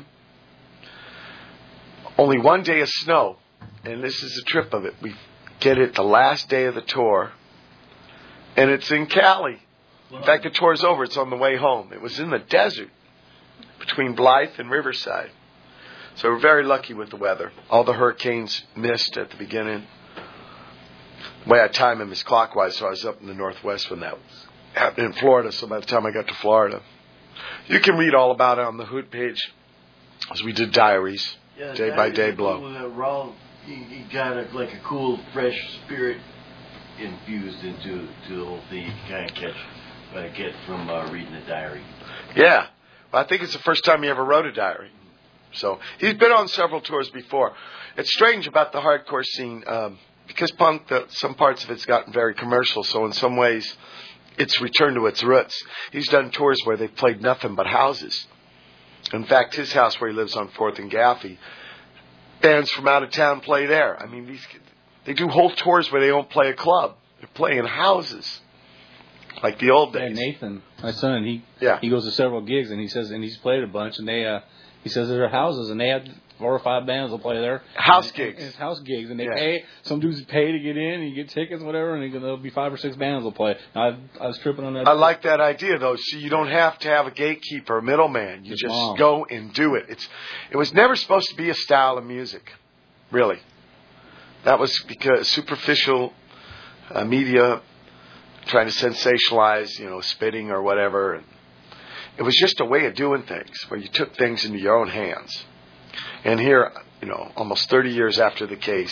Speaker 1: Only 1 day of snow. And this is the trip of it. We get it the last day of the tour. And it's in Cali. In fact, the tour's over. It's on the way home. It was in the desert between Blythe and Riverside. So we're very lucky with the weather. All the hurricanes missed at the beginning. The way I time them is clockwise, so I was up in the northwest when that was happening in Florida. So by the time I got to Florida, you can read all about it on the Hoot page, as we did diaries, day by day blow.
Speaker 4: Raul, he got a cool, fresh spirit infused into the whole thing. You can kind of get from reading the diary.
Speaker 1: Yeah, well, I think it's the first time he ever wrote a diary. So he's been on several tours before. It's strange about the hardcore scene because punk, some parts of it's gotten very commercial. So in some ways, it's returned to its roots. He's done tours where they've played nothing but houses. In fact, his house where he lives on 4th and Gaffey, bands from out of town play there. I mean, they do whole tours where they don't play a club. They're playing houses, like the old days.
Speaker 2: Yeah, Nathan, my son, he goes to several gigs, and he says, and he's played a bunch, and he says there are houses, and they have 4 or 5 bands will play there.
Speaker 1: House gigs.
Speaker 2: And it's house gigs, and they pay. Some dudes pay to get in, and you get tickets, whatever, and there'll be 5 or 6 bands will play. Now, I was tripping on that.
Speaker 1: I like that idea, though. So you don't have to have a gatekeeper, a middleman. You just go and do it. It was never supposed to be a style of music, really. That was because superficial media trying to sensationalize, spitting or whatever. And it was just a way of doing things where you took things into your own hands. And here, almost 30 years after the case,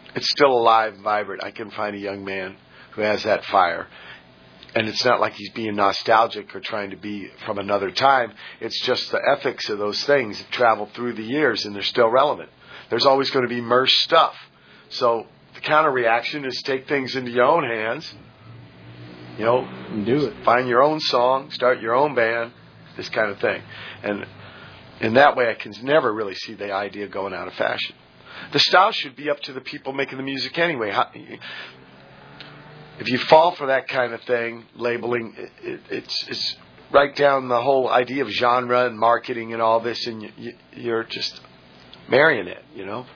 Speaker 1: it's still alive and vibrant. I can find a young man who has that fire. And it's not like he's being nostalgic or trying to be from another time. It's just the ethics of those things have traveled through the years and they're still relevant. There's always going to be merged stuff. So the counter reaction is take things into your own hands. You know,
Speaker 2: do it.
Speaker 1: Find your own song, start your own band, this kind of thing. And in that way, I can never really see the idea going out of fashion. The style should be up to the people making the music anyway. If you fall for that kind of thing, labeling, it's right down the whole idea of genre and marketing and all this, and you're just marrying it, you know.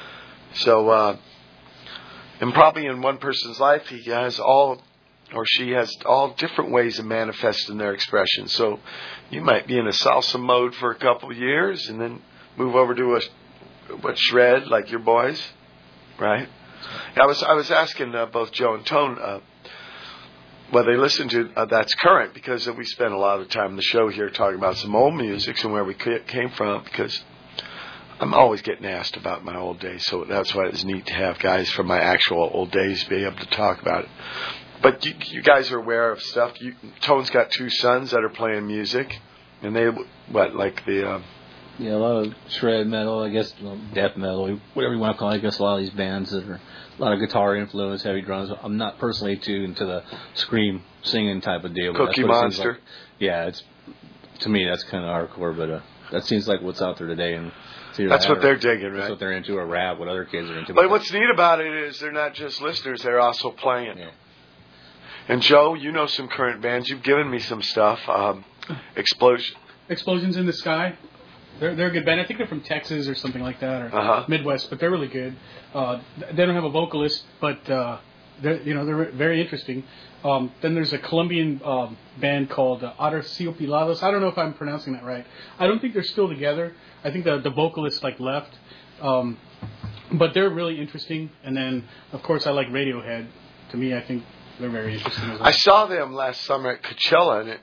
Speaker 1: So, and probably in one person's life, he has all, or she has all different ways of manifesting their expression. So, you might be in a salsa mode for a couple of years, and then move over to a shred like your boys, right? I was asking both Joe and Tone whether they listen to That's Current, because we spent a lot of time in the show here talking about some old music and where we came from, because I'm always getting asked about my old days, so that's why it's neat to have guys from my actual old days be able to talk about it. But you guys are aware of stuff. Tone's got 2 sons that are playing music, and they,
Speaker 2: Yeah, a lot of shred metal, I guess, death metal, whatever you want to call it. I guess a lot of these bands that are a lot of guitar influence, heavy drums. I'm not personally too into the scream singing type of deal.
Speaker 1: Cookie Monster.
Speaker 2: Like. Yeah, to me that's kind of hardcore, but that seems like what's out there today. And
Speaker 1: that's what they're digging, right?
Speaker 2: That's what they're into, or rap, what other kids are into.
Speaker 1: But what's neat about it is they're not just listeners; they're also playing.
Speaker 2: Yeah.
Speaker 1: And Joe, you know some current bands. You've given me some stuff.
Speaker 3: Explosions in the Sky. They're a good band. I think they're from Texas or something like that, or Midwest, but they're really good. They don't have a vocalist, but they're very interesting. Then there's a Colombian band called Aterciopelados. I don't know if I'm pronouncing that right. I don't think they're still together. I think the vocalist left, but they're really interesting. And then of course I like Radiohead. To me, I think they're very interesting as well. I
Speaker 1: saw them last summer at Coachella, and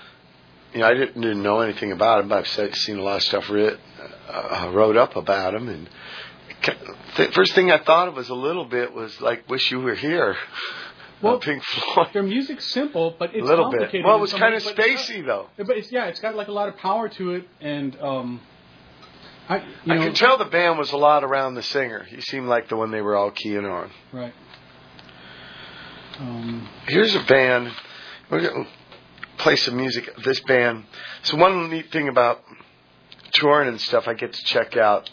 Speaker 1: I didn't know anything about them, but I've seen a lot of stuff wrote up about them. And the first thing I thought of was like "Wish You Were Here."
Speaker 3: Well,
Speaker 1: Pink Floyd.
Speaker 3: Their music's simple, but it's
Speaker 1: a little
Speaker 3: complicated.
Speaker 1: bit. Well, it was kind of spacey though.
Speaker 3: But it's got like a lot of power to it, and
Speaker 1: I can tell the band was a lot around the singer. He seemed like the one they were all keying on.
Speaker 3: Right.
Speaker 1: Here's a band. We're going to play some music. This band. So one neat thing about touring and stuff, I get to check out.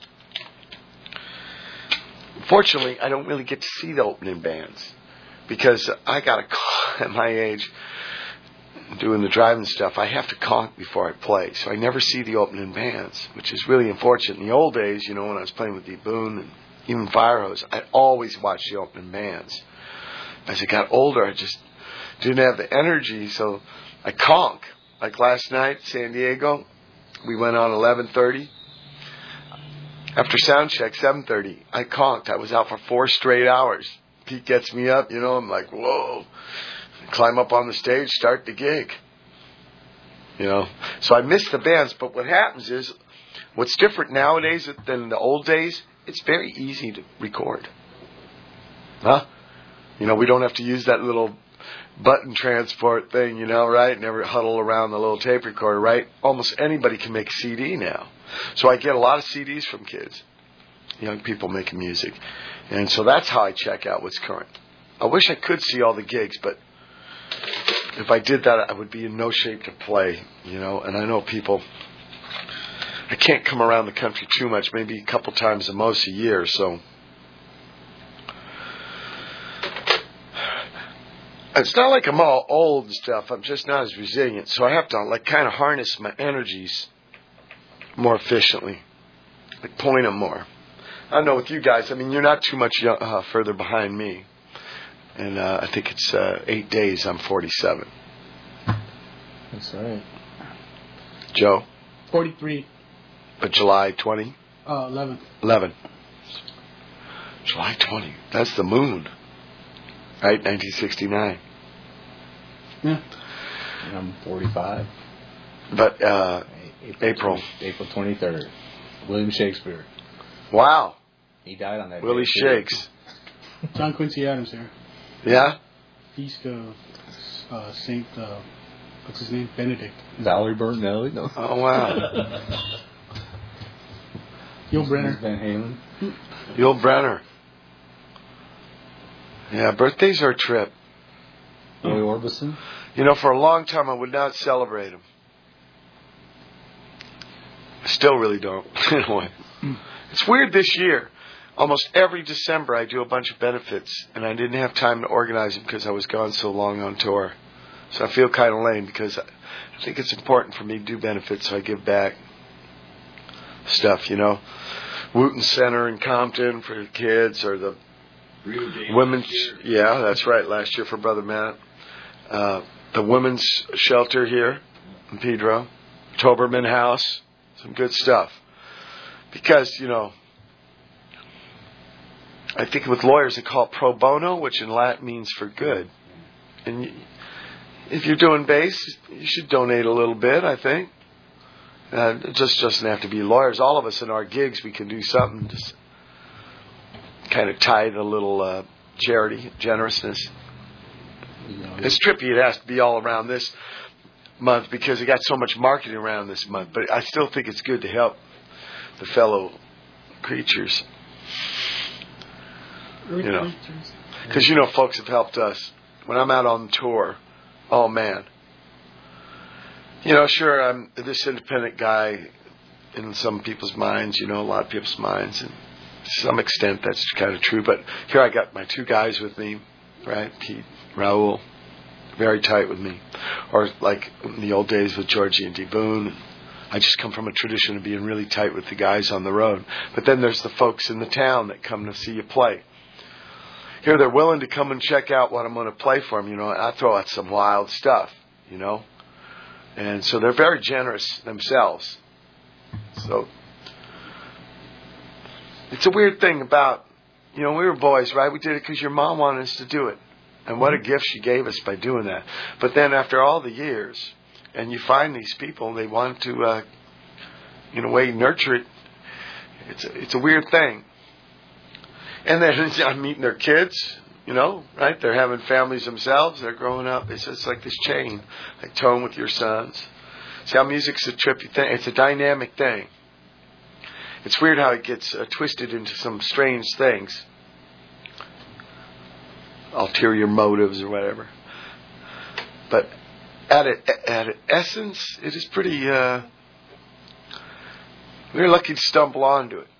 Speaker 1: Fortunately, I don't really get to see the opening bands because I got a call at my age doing the driving stuff. I have to conk before I play, so I never see the opening bands, which is really unfortunate. In the old days, when I was playing with Deep Boone and even Firehose, I always watched the opening bands. As I got older, I just didn't have the energy, so I conk. Like last night, San Diego, we went on 11:30. After sound check, 7:30, I conked. I was out for 4 straight hours. Pete gets me up, I'm like, whoa. Climb up on the stage, start the gig. So I miss the bands, but what happens is, what's different nowadays than the old days, it's very easy to record. Huh? We don't have to use that little button transport thing, right? Never huddle around the little tape recorder, right? Almost anybody can make a CD now. So I get a lot of CDs from kids, young people making music. And so that's how I check out what's current. I wish I could see all the gigs, but if I did that, I would be in no shape to play, And I know people, I can't come around the country too much, maybe a couple times at most a year, so. It's not like I'm all old and stuff. I'm just not as resilient. So I have to kind of harness my energies more efficiently, point them more. I don't know with you guys. You're not too much further behind me, and I think it's 8 days. I'm 47.
Speaker 2: That's right.
Speaker 1: Joe.
Speaker 3: 43.
Speaker 1: But July 20.
Speaker 3: 11.
Speaker 1: 11. July 20. That's the moon. Right, 1969.
Speaker 3: Yeah.
Speaker 2: I'm 45.
Speaker 1: But April
Speaker 2: 23rd. William Shakespeare.
Speaker 1: Wow.
Speaker 2: He died on that
Speaker 1: Willie
Speaker 2: day.
Speaker 1: Shakes.
Speaker 3: John Quincy Adams there.
Speaker 1: Yeah?
Speaker 3: Feast of Saint, what's his name? Benedict.
Speaker 2: Valerie Bertinelli? No.
Speaker 1: Oh, wow.
Speaker 3: Yul Brynner.
Speaker 2: Van Halen.
Speaker 1: Yul Brynner. Yeah, birthdays are a trip.
Speaker 2: Roy Orbison.
Speaker 1: You know, for a long time I would not celebrate them. I still really don't, in a way. It's weird this year. Almost every December I do a bunch of benefits, and I didn't have time to organize them because I was gone so long on tour. So I feel kind of lame because I think it's important for me to do benefits so I give back stuff, you know. Wooten Center in Compton for the kids, or the women's, yeah, that's right, last year for Brother Matt. The women's shelter here in Pedro, Toberman House, some good stuff. Because, you know, I think with lawyers they call it pro bono, which in Latin means for good. And if you're doing bass, you should donate a little bit, I think. It just doesn't have to be lawyers. All of us in our gigs, we can do something to kind of tithe a little charity, generousness. It's trippy. It has to be all around this month because it got so much marketing around this month. But I still think it's good to help the fellow creatures. You know, because you know, folks have helped us. When I'm out on tour, oh man, you know, sure, I'm this independent guy in some people's minds. You know, a lot of people's minds, and to some extent that's kind of true. But here I got my two guys with me, right? Pete, Raul, very tight with me. Or like in the old days with Georgie and D. Boone. I just come from a tradition of being really tight with the guys on the road. But then there's the folks in the town that come to see you play. Here they're willing to come and check out what I'm going to play for them, you know. And I throw out some wild stuff, you know. And so they're very generous themselves. So it's a weird thing about, you know, we were boys, right? We did it because your mom wanted us to do it. And what a gift she gave us by doing that. But then after all the years, and you find these people, they want to, in a way, nurture it. It's a weird thing. And then I'm meeting their kids, you know, right? They're having families themselves. They're growing up. It's like this chain, like Tone with your sons. See how music's a trippy thing. It's a dynamic thing. It's weird how it gets twisted into some strange things. Ulterior motives or whatever. But at essence, it is pretty... we were lucky to stumble onto it.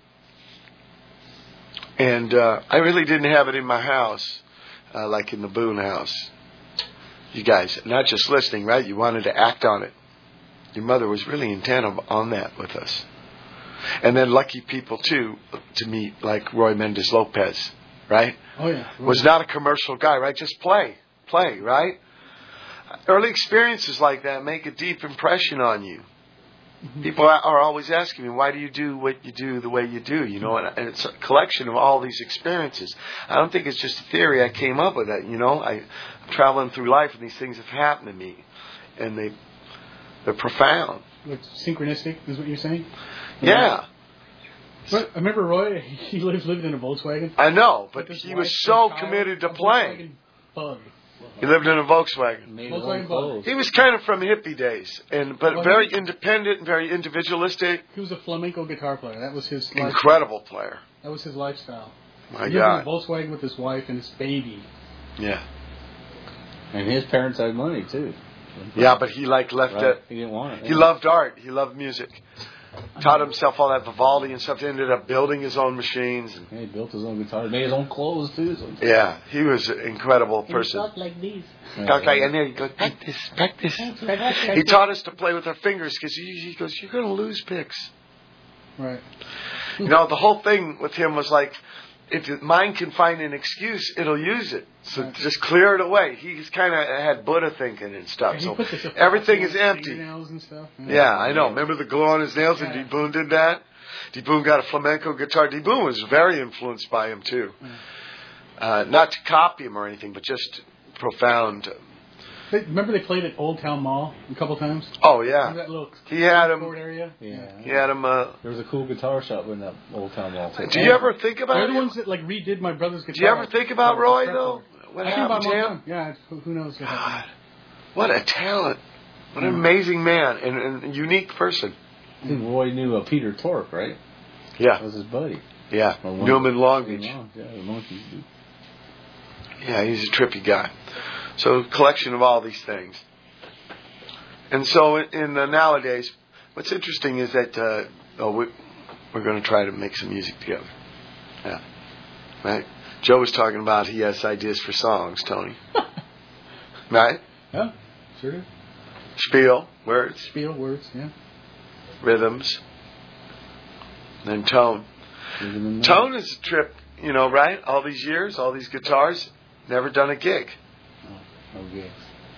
Speaker 1: And I really didn't have it in my house, like in the Boone house. You guys, not just listening, right? You wanted to act on it. Your mother was really intent on that with us. And then lucky people, too, to meet, like Roy Mendez Lopez, right?
Speaker 3: Oh, yeah.
Speaker 1: Was not a commercial guy, right? Just play, right? Early experiences like that make a deep impression on you. People are always asking me, why do you do what you do the way you do? You know, and it's a collection of all these experiences. I don't think it's just a theory. I came up with it. You know, I'm traveling through life, and these things have happened to me, and they're profound.
Speaker 3: Like synchronistic is what you're saying?
Speaker 1: Yeah.
Speaker 3: But I remember Roy. He lived in a Volkswagen.
Speaker 1: I know, but he was so committed to playing.
Speaker 3: Bug.
Speaker 1: He lived in a Volkswagen.
Speaker 3: Volkswagen Bug.
Speaker 1: He was kind of from hippie days, but very independent and very individualistic.
Speaker 3: He was a flamenco guitar player. That was his
Speaker 1: incredible player.
Speaker 3: That was his lifestyle.
Speaker 1: My
Speaker 3: he
Speaker 1: God.
Speaker 3: lived in a Volkswagen with his wife and his baby.
Speaker 1: Yeah.
Speaker 2: And his parents had money too.
Speaker 1: Yeah, but he left it.
Speaker 2: He didn't want it. Yeah.
Speaker 1: He loved art. He loved music. Taught himself all that Vivaldi and stuff. He ended up building his own machines.
Speaker 2: Yeah, he built his own guitar. Made his own clothes too. So.
Speaker 1: Yeah, he was an incredible person.
Speaker 5: He talked like these.
Speaker 1: Talked like, and then he goes, practice. He taught us to play with our fingers because he goes, you're going to lose picks.
Speaker 3: Right.
Speaker 1: You know, the whole thing with him was like, if the mind can find an excuse, it'll use it. So just clear it away. He's kind of had Buddha thinking and stuff. So everything is empty.
Speaker 3: And stuff.
Speaker 1: Yeah, I know. Remember the glue on his nails? And D. Boone did that? D. Boone got a flamenco guitar. D. Boone was very influenced by him, too. Not to copy him or anything, but just profound
Speaker 3: Remember they played at Old Town Mall a couple times?
Speaker 1: Oh
Speaker 3: Remember
Speaker 1: yeah,
Speaker 3: that little
Speaker 1: he had
Speaker 3: court
Speaker 1: him.
Speaker 3: area?
Speaker 2: Yeah.
Speaker 1: He had him.
Speaker 2: There was a cool guitar shop in that Old Town Mall. too.
Speaker 1: Do you ever think about
Speaker 3: They're
Speaker 1: it?
Speaker 3: the ones that like redid my brother's guitar.
Speaker 1: Do you ever think about Roy though? What
Speaker 3: I think about
Speaker 1: happened
Speaker 3: him
Speaker 1: to
Speaker 3: all the
Speaker 1: him?
Speaker 3: time. Yeah, who knows what happened.
Speaker 1: God, what a talent! What an amazing man and unique person.
Speaker 2: I think Roy knew Peter Tork, right?
Speaker 1: Yeah,
Speaker 2: That was his buddy.
Speaker 1: yeah.
Speaker 2: Or one-
Speaker 1: Newman Long Beach.
Speaker 2: Yeah, the Monkeys. Dude.
Speaker 1: Yeah, he's a trippy guy. So, collection of all these things. And so, in nowadays, what's interesting is that we're going to try to make some music together. Yeah, right. Joe was talking about he has ideas for songs, Tony. Right?
Speaker 3: Yeah, sure do.
Speaker 1: Spiel, words,
Speaker 3: Spiel, words, yeah.
Speaker 1: rhythms, and then tone. Tone is a trip, right? All these years, all these guitars, never done a gig.
Speaker 2: No gigs.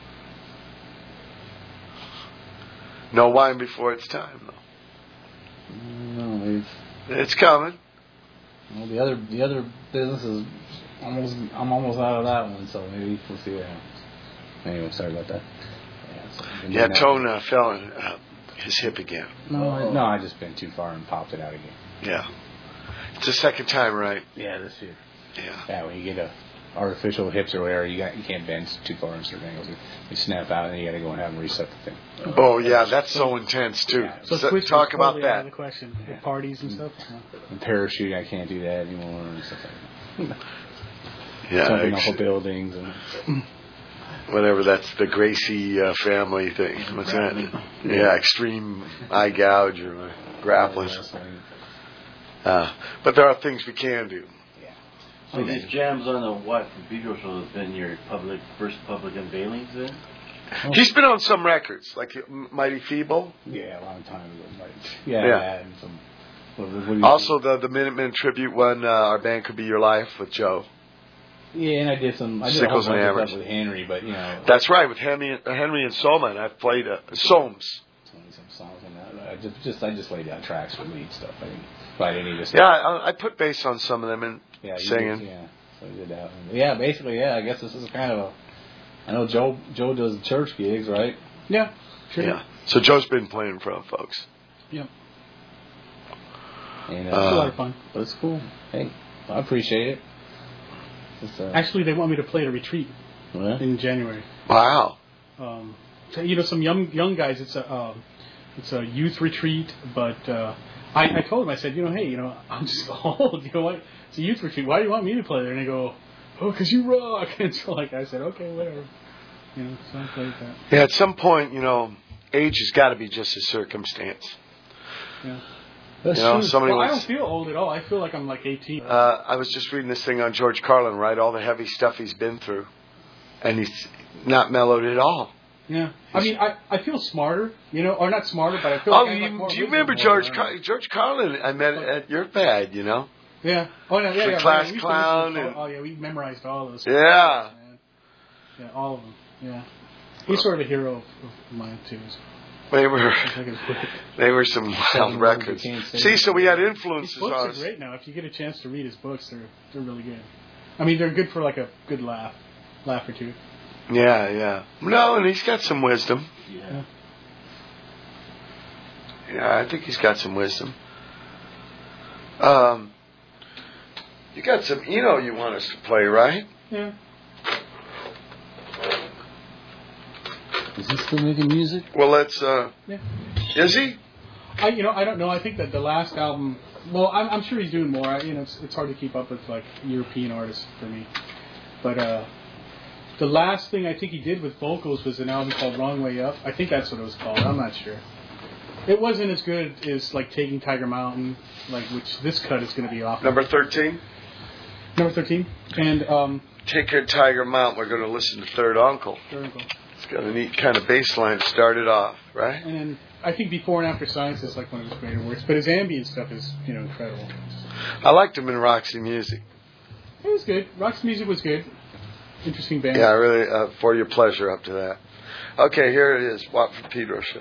Speaker 1: No wine before it's time, though.
Speaker 2: No,
Speaker 1: It's coming.
Speaker 2: well, the other business is I'm almost out of that one, so maybe we'll see what happens. Anyway, sorry about that.
Speaker 1: Yeah, Tone fell on his hip again.
Speaker 2: No, I just been too far and popped it out again.
Speaker 1: Yeah. It's the second time, right?
Speaker 2: Yeah, this year.
Speaker 1: Yeah.
Speaker 2: Yeah, when you get artificial hips or whatever, you can't bend too far in certain angles. They snap out, and then you got to go and have them reset the thing.
Speaker 1: Oh, yeah, that's so intense, too.
Speaker 2: Yeah.
Speaker 3: So
Speaker 1: So
Speaker 3: switch
Speaker 1: talk
Speaker 3: was
Speaker 1: about
Speaker 3: totally out of
Speaker 1: that.
Speaker 3: the question. At parties and stuff.
Speaker 2: And parachute, I can't do that anymore and stuff like that. Jumping off
Speaker 1: Yeah,
Speaker 2: of buildings and
Speaker 1: whatever, that's the Gracie family thing. What's that? Yeah, extreme eye gouge or grappling. But there are things we can do.
Speaker 4: So these jams on the Watt from Pedro show have been your first public unveilings then?
Speaker 1: He's been on some records, like Mighty Feeble.
Speaker 2: Yeah, a long time ago. Like,
Speaker 1: Yeah.
Speaker 2: and some. What do you
Speaker 1: Also, the Minutemen tribute one, Our Band Could Be Your Life with Joe.
Speaker 2: Yeah, and I did a whole
Speaker 1: Sickles
Speaker 2: bunch
Speaker 1: and
Speaker 2: of
Speaker 1: Hammers.
Speaker 2: stuff with Henry, but
Speaker 1: That's right, with Henry and Soma, and I've played Soames.
Speaker 2: 20-some songs on that. I just laid down tracks for lead stuff. I didn't write any of this.
Speaker 1: Yeah, I put bass on some of them and
Speaker 2: Yeah, you
Speaker 1: singing.
Speaker 2: did, so I did that. Yeah, basically, I guess this is kind of a. I know Joe does church gigs, right?
Speaker 3: Yeah, sure.
Speaker 1: Yeah. So Joe's been playing in front of folks.
Speaker 3: Yeah.
Speaker 2: And,
Speaker 3: It's a lot of fun.
Speaker 2: But it's cool. Hey, I appreciate it.
Speaker 3: Actually, they want me to play at a retreat in January.
Speaker 1: Wow.
Speaker 3: So, some young guys. It's a youth retreat, but I told them, I said, hey, I'm just old. What? It's a youth retreat. Why do you want me to play there? And they go, oh, because you rock. And so I said, okay, whatever. So I played that.
Speaker 1: Yeah, at some point, age has got to be just a circumstance.
Speaker 3: Yeah.
Speaker 2: That's
Speaker 1: somebody
Speaker 3: I
Speaker 1: was.
Speaker 3: don't feel old at all. I feel like I'm like 18.
Speaker 1: I was just reading this thing on George Carlin, right? All the heavy stuff he's been through, and he's not mellowed at all.
Speaker 3: Yeah. I mean, I feel smarter, or not smarter, but I feel like I have more
Speaker 1: do you
Speaker 3: wisdom
Speaker 1: remember
Speaker 3: more.
Speaker 1: George Carlin? I met at your pad,
Speaker 3: Yeah. Oh, yeah,
Speaker 1: The
Speaker 3: yeah.
Speaker 1: class
Speaker 3: we used to
Speaker 1: clown
Speaker 3: listen to-
Speaker 1: and-
Speaker 3: Oh, yeah, we memorized all those.
Speaker 1: Yeah.
Speaker 3: Yeah, all of them. Yeah. He's sort of a hero of mine, too.
Speaker 1: They were
Speaker 3: I can quit.
Speaker 1: they were some wild records. See, so we had influences
Speaker 3: His books
Speaker 1: on
Speaker 3: are
Speaker 1: us.
Speaker 3: great now. If you get a chance to read his books, they're really good. I mean, they're good for like a good laugh or two.
Speaker 1: Yeah. No, and he's got some wisdom.
Speaker 4: Yeah.
Speaker 1: Yeah, I think he's got some wisdom. You got some Eno you want us to play, right?
Speaker 3: Yeah.
Speaker 2: Is he still making music?
Speaker 1: Well, let's.
Speaker 3: Yeah.
Speaker 1: Is he?
Speaker 3: I don't know. I think that the last album. Well, I'm sure he's doing more. It's hard to keep up with like European artists for me. But the last thing I think he did with vocals was an album called Wrong Way Up. I think that's what it was called. I'm not sure. It wasn't as good as like Taking Tiger Mountain, which this cut is going to be off.
Speaker 1: Number 13.
Speaker 3: Number 13. And
Speaker 1: Take Your Tiger Mountain. We're going to listen to Third Uncle. It's got a neat kind of bass line to start it off, right?
Speaker 3: And then I think Before and After Science is like one of his greater works. But his ambient stuff is incredible.
Speaker 1: I liked him in Roxy Music.
Speaker 3: It was good. Rock's music was good. Interesting band.
Speaker 1: Yeah, I really, for your pleasure up to that. Okay, here it is. Watt from Pedro Show.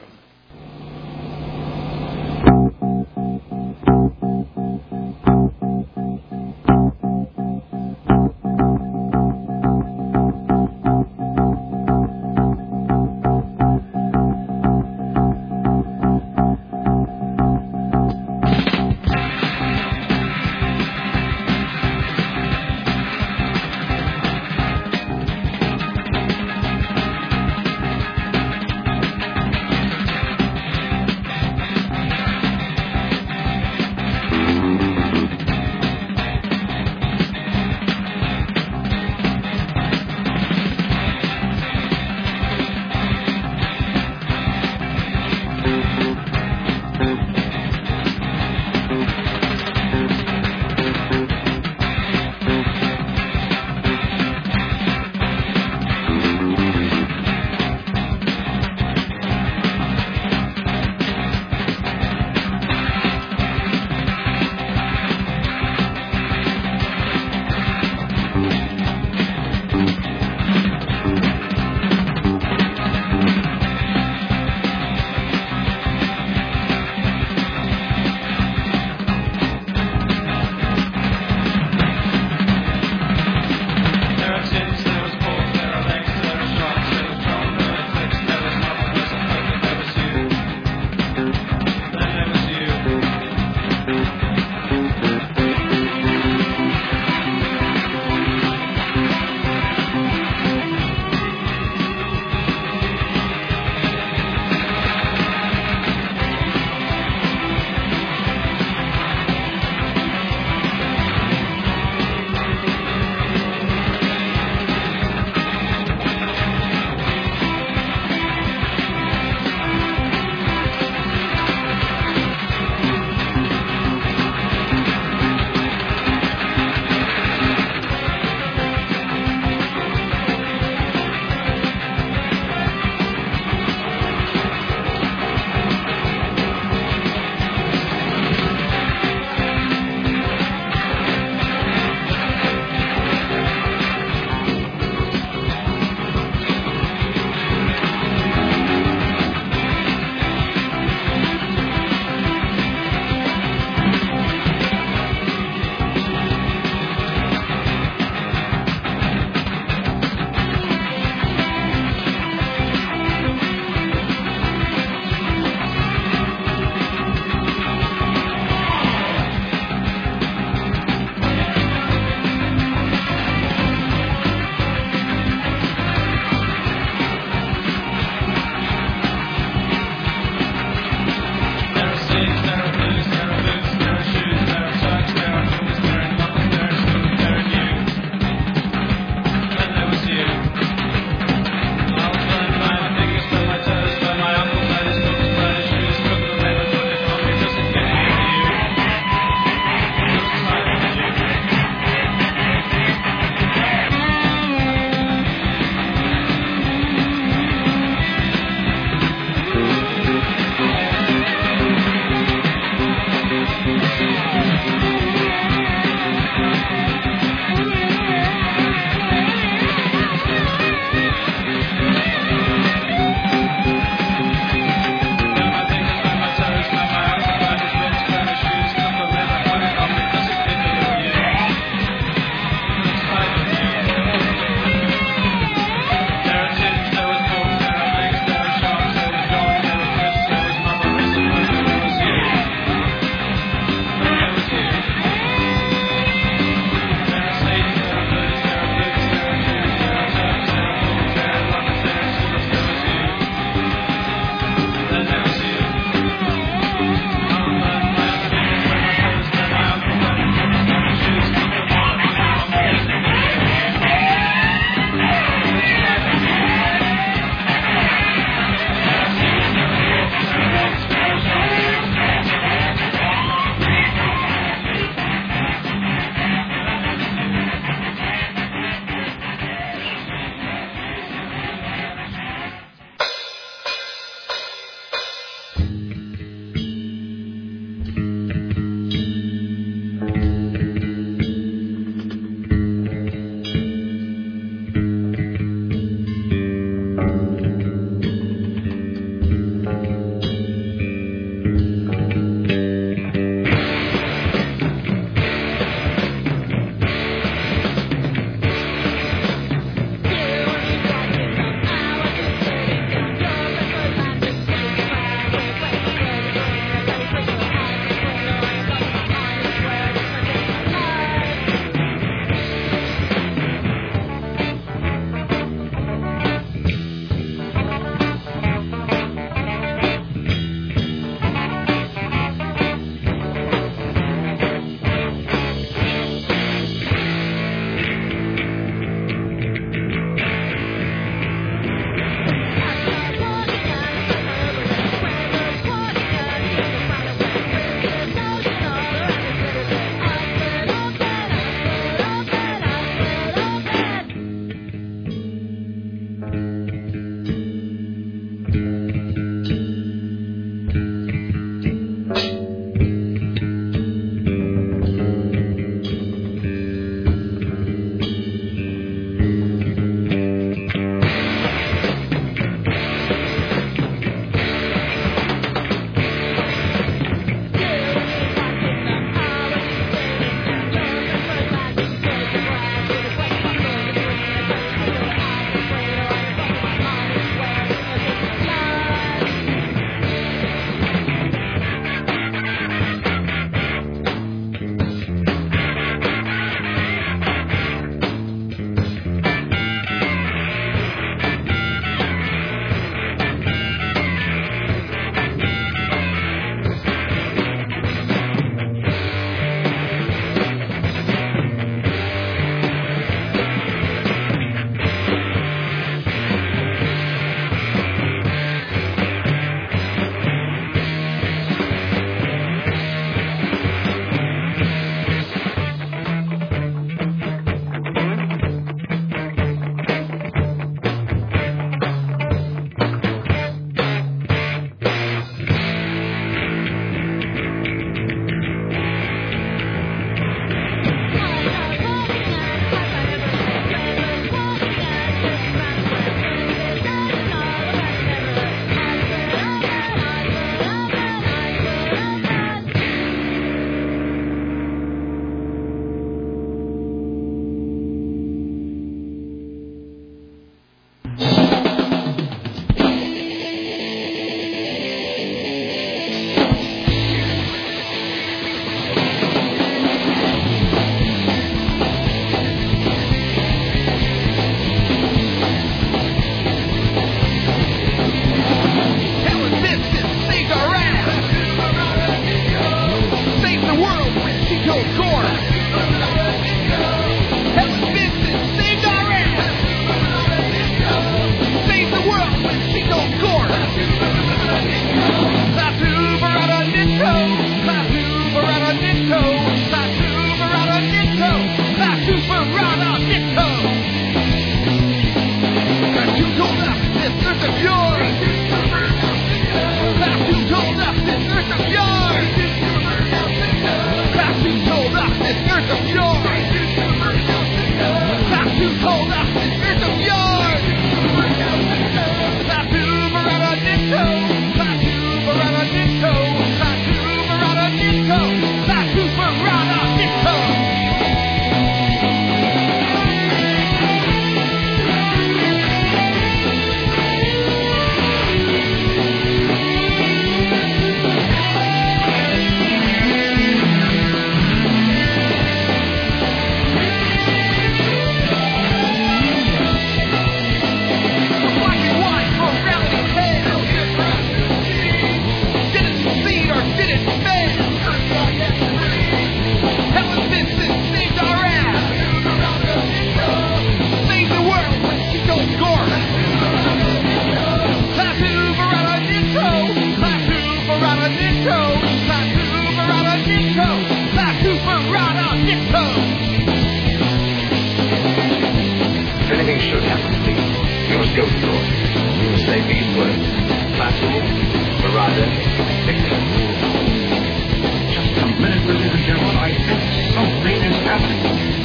Speaker 8: Stay eastward. Klaatu, Barada, Nikto.
Speaker 7: Just a minute, ladies and gentlemen. I think something is happening.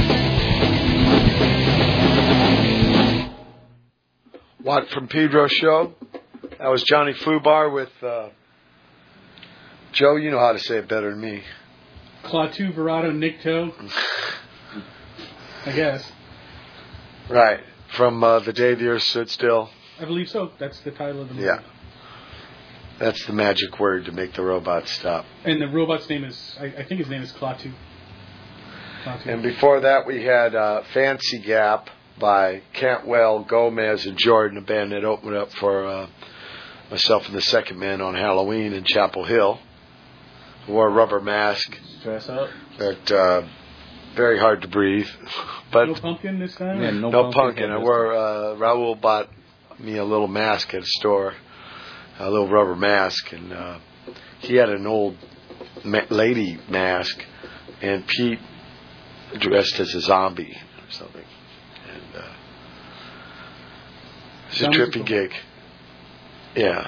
Speaker 1: Watt from Pedro show. That was Johnny Fubar with Joe. You know how to say it better than me.
Speaker 3: Klaatu, Verado, Nikto. I guess.
Speaker 1: Right. From The Day the Earth Stood Still.
Speaker 3: I believe so. That's the title of the movie.
Speaker 1: Yeah. That's the magic word to make the robot stop.
Speaker 3: And the robot's name is, I think his name is Klaatu.
Speaker 1: And before that, we had Fancy Gap by Cantwell, Gomez, and Jordan, a band that opened up for myself and the Second Man on Halloween in Chapel Hill. Wore a rubber mask.
Speaker 2: Dress up.
Speaker 1: But very hard to breathe. But
Speaker 3: no pumpkin this time?
Speaker 2: Yeah,
Speaker 1: no pumpkin. I wore, Raul bought me a little mask at a store, a little rubber mask, and he had an old lady mask, and Pete dressed as a zombie or something. And it's a trippy gig. Yeah.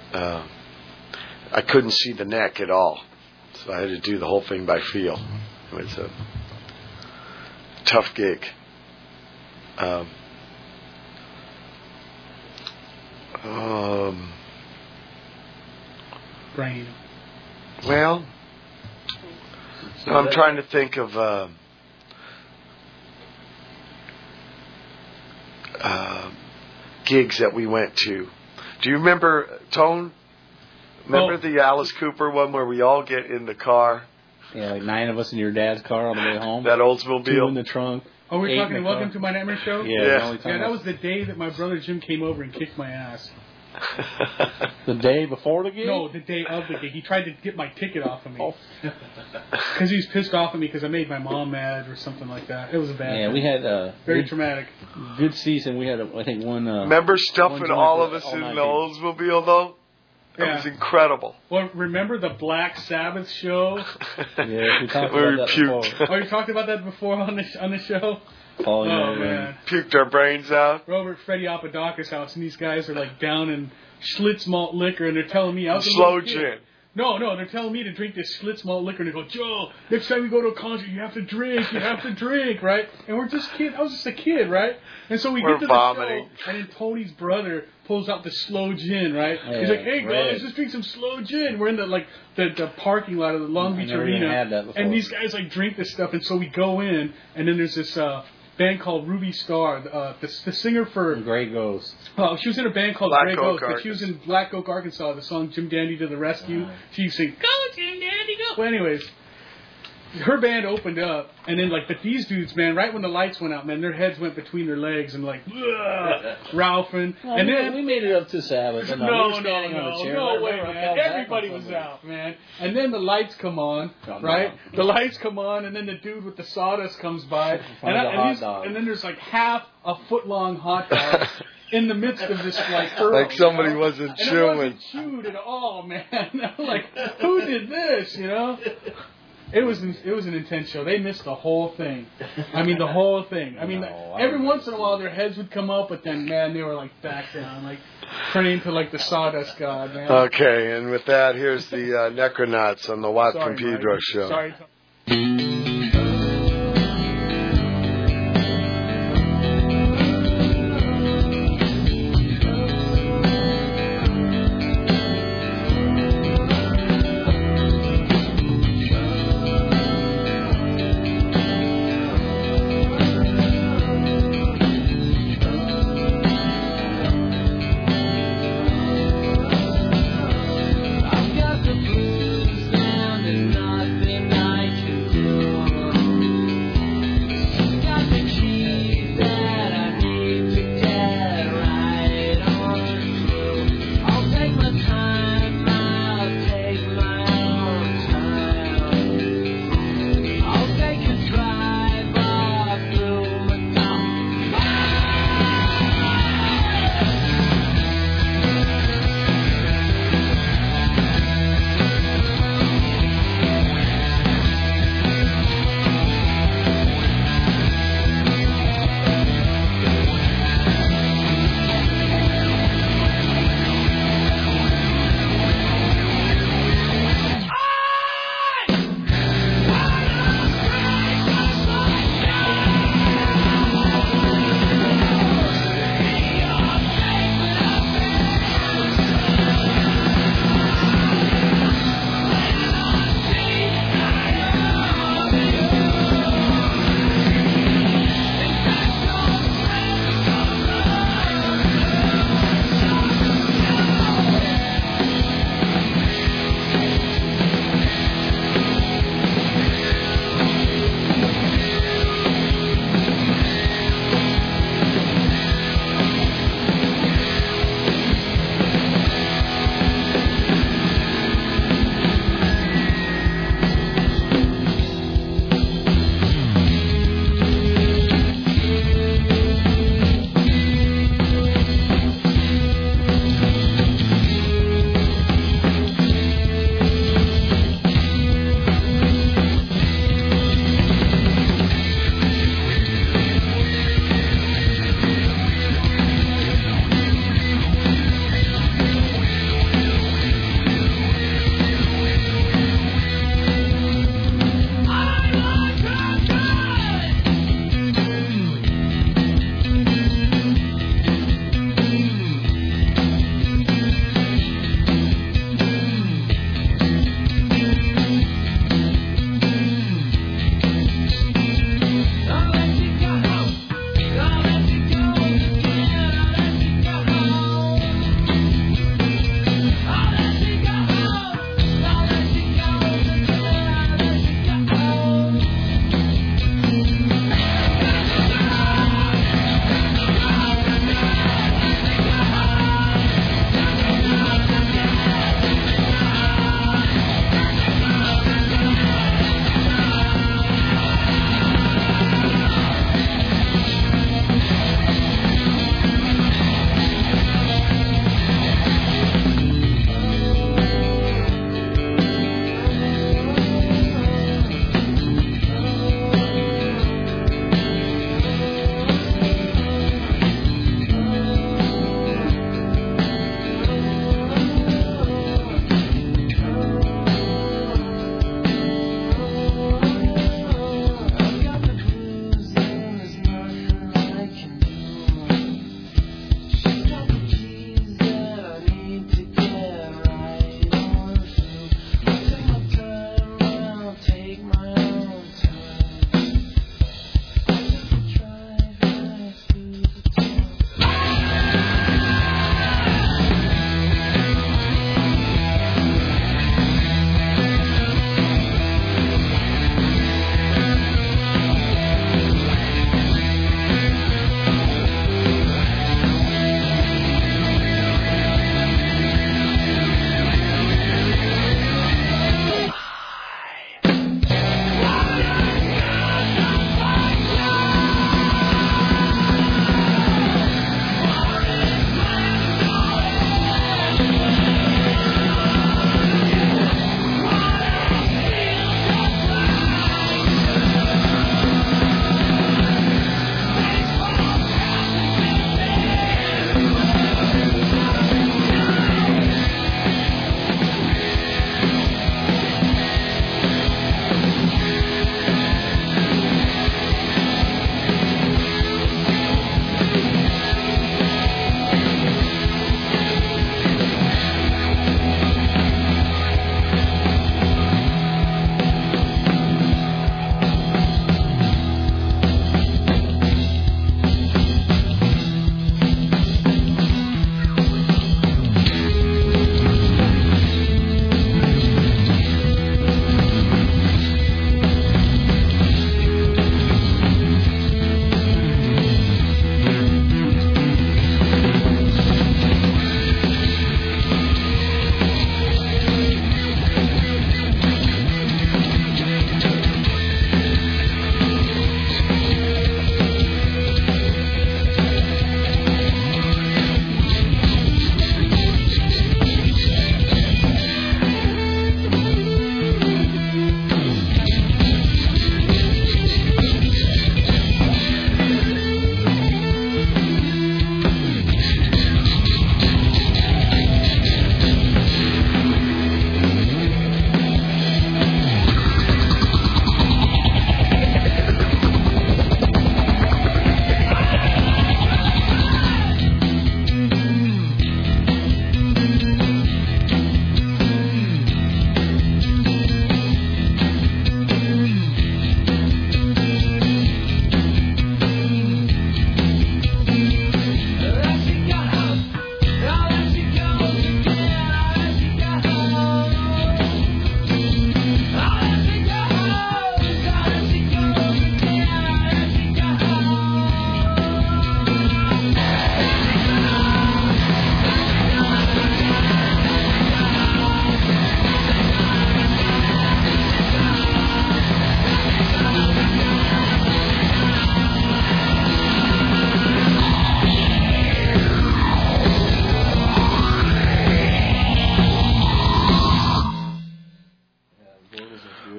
Speaker 1: I couldn't see the neck at all, so I had to do the whole thing by feel. It was a tough gig.
Speaker 3: Brain.
Speaker 1: Well, I'm trying to think of gigs that we went to. Do you remember, Tone? Remember the Alice Cooper one where we all get in the car?
Speaker 2: Yeah, like 9 of us in your dad's car on the way home.
Speaker 1: That Oldsmobile.
Speaker 2: 2 in the trunk.
Speaker 3: Oh, we're
Speaker 2: 8
Speaker 3: talking
Speaker 2: in the
Speaker 3: Welcome
Speaker 2: car.
Speaker 3: to My Nightmare Show?
Speaker 2: Yeah.
Speaker 3: That was the day that my brother Jim came over and kicked my ass.
Speaker 2: The day before the gig?
Speaker 3: No, the day of the gig. He tried to get my ticket off of me. Because he was pissed off at me because I made my mom mad or something like that. It was a bad thing.
Speaker 2: We had
Speaker 3: very traumatic.
Speaker 2: Good season. We had, I think, one...
Speaker 1: Remember stuffing all of us in the Oldsmobile, though? That was incredible.
Speaker 3: Well, remember the Black Sabbath show?
Speaker 2: Yeah, we talked about that before.
Speaker 3: Oh, you talked about that before on the show?
Speaker 2: Oh, man.
Speaker 1: Puked our brains out.
Speaker 3: We're over at Freddie Apodaca's house, and these guys are like down in Schlitz malt liquor, and they're telling me...
Speaker 1: Slow gin.
Speaker 3: No, they're telling me to drink this Schlitz malt liquor, and they go, Joe, next time we go to a concert, you have to drink, right? And we're just kids. I was just a kid, right? And so we get to the show, and then Tony's brother pulls out the slow gin, right?
Speaker 2: Yeah,
Speaker 3: he's like, hey, guys, let's drink some slow gin. We're in the parking lot of the Long Beach Arena, and these guys like drink this stuff, and so we go in, and then there's this band called Ruby Star, the singer for
Speaker 2: Grey Ghost.
Speaker 3: Well, she was in a band called
Speaker 1: Black
Speaker 3: Grey
Speaker 1: Oak,
Speaker 3: Ghost, but she was in Black Oak, Arkansas. The song "Jim Dandy to the Rescue." She used to sing, "Go Jim Dandy, go." Well, anyways, her band opened up, and then but these dudes, man, right when the lights went out, man, their heads went between their legs and ralphing.
Speaker 2: And then we made it up to Sabbath.
Speaker 3: No way, man. Everybody was out, man. And then the lights come on, right? The lights come on, and then the dude with the sawdust comes by, and then there's like half a foot long hot dog in the midst of this
Speaker 1: like somebody wasn't chewing.
Speaker 3: It wasn't chewed at all, man. Like, who did this? You know. It was an intense show. They missed the whole thing. I mean, the whole thing. I mean, every once in a while their heads would come up, but then, man, they were like back down, like praying to like the sawdust god, man.
Speaker 1: Okay, and with that, here's the Necronauts on the Watt from Pedro show.
Speaker 3: Sorry.
Speaker 5: I've got the blues down and nothing I can do.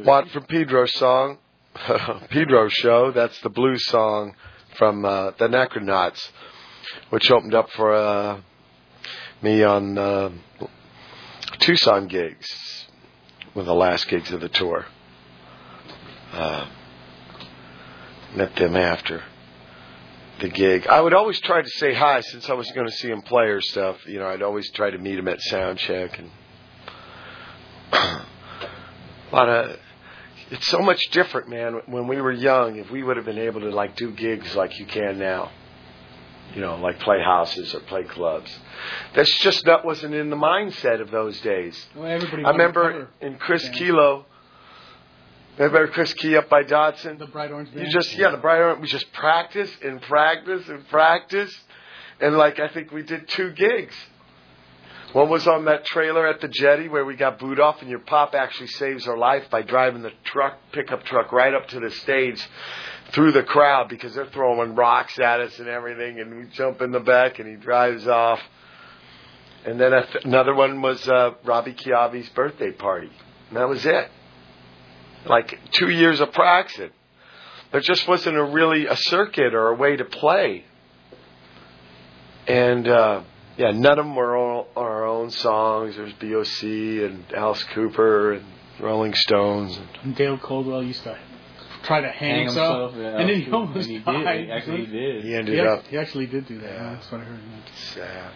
Speaker 1: Watt from Pedro's song, Pedro's show. That's the blues song from the Necronauts, which opened up for me on Tucson gigs, one of the last gigs of the tour. Met them after the gig. I would always try to say hi since I was going to see him play or stuff. You know, I'd always try to meet him at sound check and a lot of. It's so much different, man. When we were young, if we would have been able to like do gigs like you can now, you know, like play houses or play clubs, that wasn't in the mindset of those days.
Speaker 3: Well, everybody.
Speaker 1: I remember in Chris Kilo. Remember Chris Key up by Dodson?
Speaker 3: The Bright Orange Band?
Speaker 1: The Bright Orange. We just practice and practice and practice. And like, I think we did 2 gigs. One was on that trailer at the jetty where we got booed off, and your pop actually saves our life by driving the pickup truck right up to the stage through the crowd because they're throwing rocks at us and everything, and we jump in the back and he drives off. And then another one was Robbie Chiavi's birthday party. And that was it. Like 2 years of practicing. There just wasn't a circuit or a way to play. And, none of them were all our own songs. There's BOC and Alice Cooper and Rolling Stones.
Speaker 3: And Dale Coldwell used to try to hang himself.
Speaker 2: Yeah,
Speaker 3: and then he almost died.
Speaker 2: He actually did.
Speaker 1: He ended up.
Speaker 3: He actually did do that. Yeah. That's what I heard.
Speaker 1: Sad.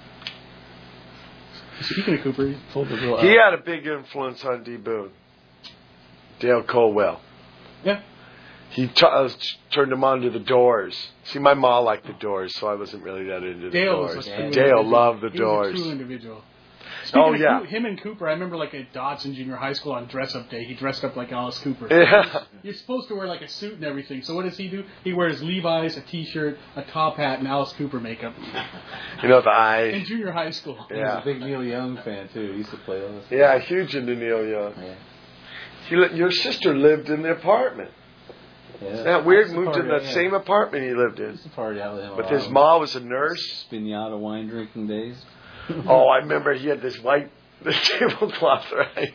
Speaker 3: Speaking of Cooper, he pulled the real
Speaker 1: He had a big influence on D. Boone. Dale Colwell.
Speaker 3: Yeah.
Speaker 1: He turned him on to the Doors. See, my mom liked the Doors, so I wasn't really that into the Doors. Dale loved the Doors.
Speaker 3: He was a true individual.
Speaker 1: Speaking of
Speaker 3: him and Cooper, I remember like at Dodson Junior High School on dress-up day, he dressed up like Alice Cooper.
Speaker 1: Yeah.
Speaker 3: You're supposed to wear like a suit and everything. So what does he do? He wears Levi's, a T-shirt, a top hat, and Alice Cooper makeup.
Speaker 1: You know, the eye.
Speaker 3: In junior high school.
Speaker 2: He was a big Neil Young fan, too. He used to play all this.
Speaker 1: Yeah, huge into Neil Young.
Speaker 2: Yeah.
Speaker 1: Your sister lived in the apartment.
Speaker 2: Yeah.
Speaker 1: Isn't that weird? Moved in that same apartment he lived in.
Speaker 2: Used to party out with him.
Speaker 1: But his mom was a nurse.
Speaker 2: Spinata wine drinking days.
Speaker 1: Oh, I remember he had this white tablecloth, right?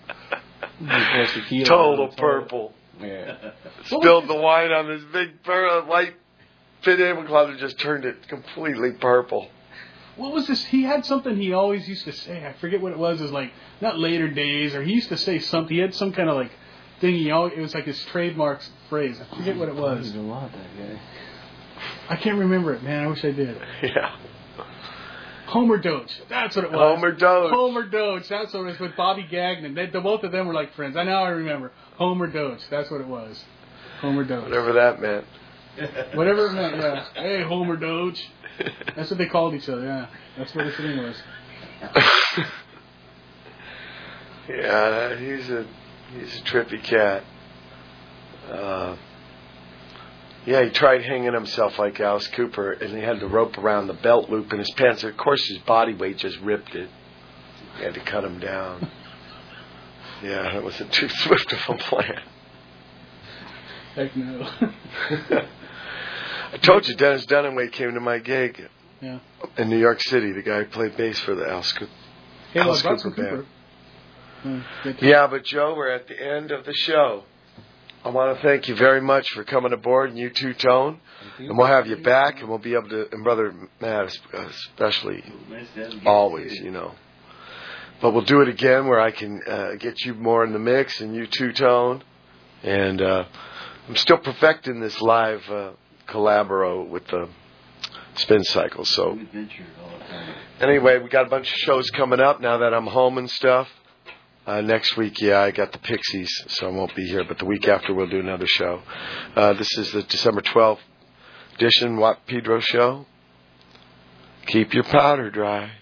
Speaker 1: Total purple.
Speaker 2: Yeah.
Speaker 1: Spilled the wine on this big white tablecloth and just turned it completely purple.
Speaker 3: What was this? He had something he always used to say. I forget what it was. It was like, not later days, or he used to say something. He had some kind of like thing. It was like his trademark phrase. I forget what it was.
Speaker 2: He's a lot, that guy.
Speaker 3: I can't remember it, man. I wish I did.
Speaker 1: Yeah.
Speaker 3: Homer Doge. That's what it was.
Speaker 1: Homer Doge.
Speaker 3: Homer Doge. That's what it was with Bobby Gagnon. Both of them were like friends. I remember. Homer Doge. That's what it was. Homer Doge.
Speaker 1: Whatever that meant.
Speaker 3: Whatever it meant, yeah. Hey, Homer Doge. That's what they called each other, yeah. That's what the thing was.
Speaker 1: Yeah, he's a trippy cat. Yeah, he tried hanging himself like Alice Cooper, and he had the rope around the belt loop in his pants. And of course, his body weight just ripped it. He had to cut him down. Yeah, it wasn't too swift of a plan.
Speaker 3: Heck no.
Speaker 1: I told you Dennis Dunaway came to my gig
Speaker 3: in
Speaker 1: New York City. The guy who played bass for the Alice Cooper band. Yeah, but Joe, we're at the end of the show. I want to thank you very much for coming aboard, and you too, Tone. And we'll have you back, and we'll be able to, and Brother Matt especially, always, you know. But we'll do it again where I can get you more in the mix, and you too, Tone. And I'm still perfecting this live collaboro with the Spin Cycle. So anyway, we got a bunch of shows coming up now that I'm home and stuff. Next week, I got the Pixies, so I won't be here. But the week after, we'll do another show. This is the December 12th edition Watt Pedro show. Keep your powder dry.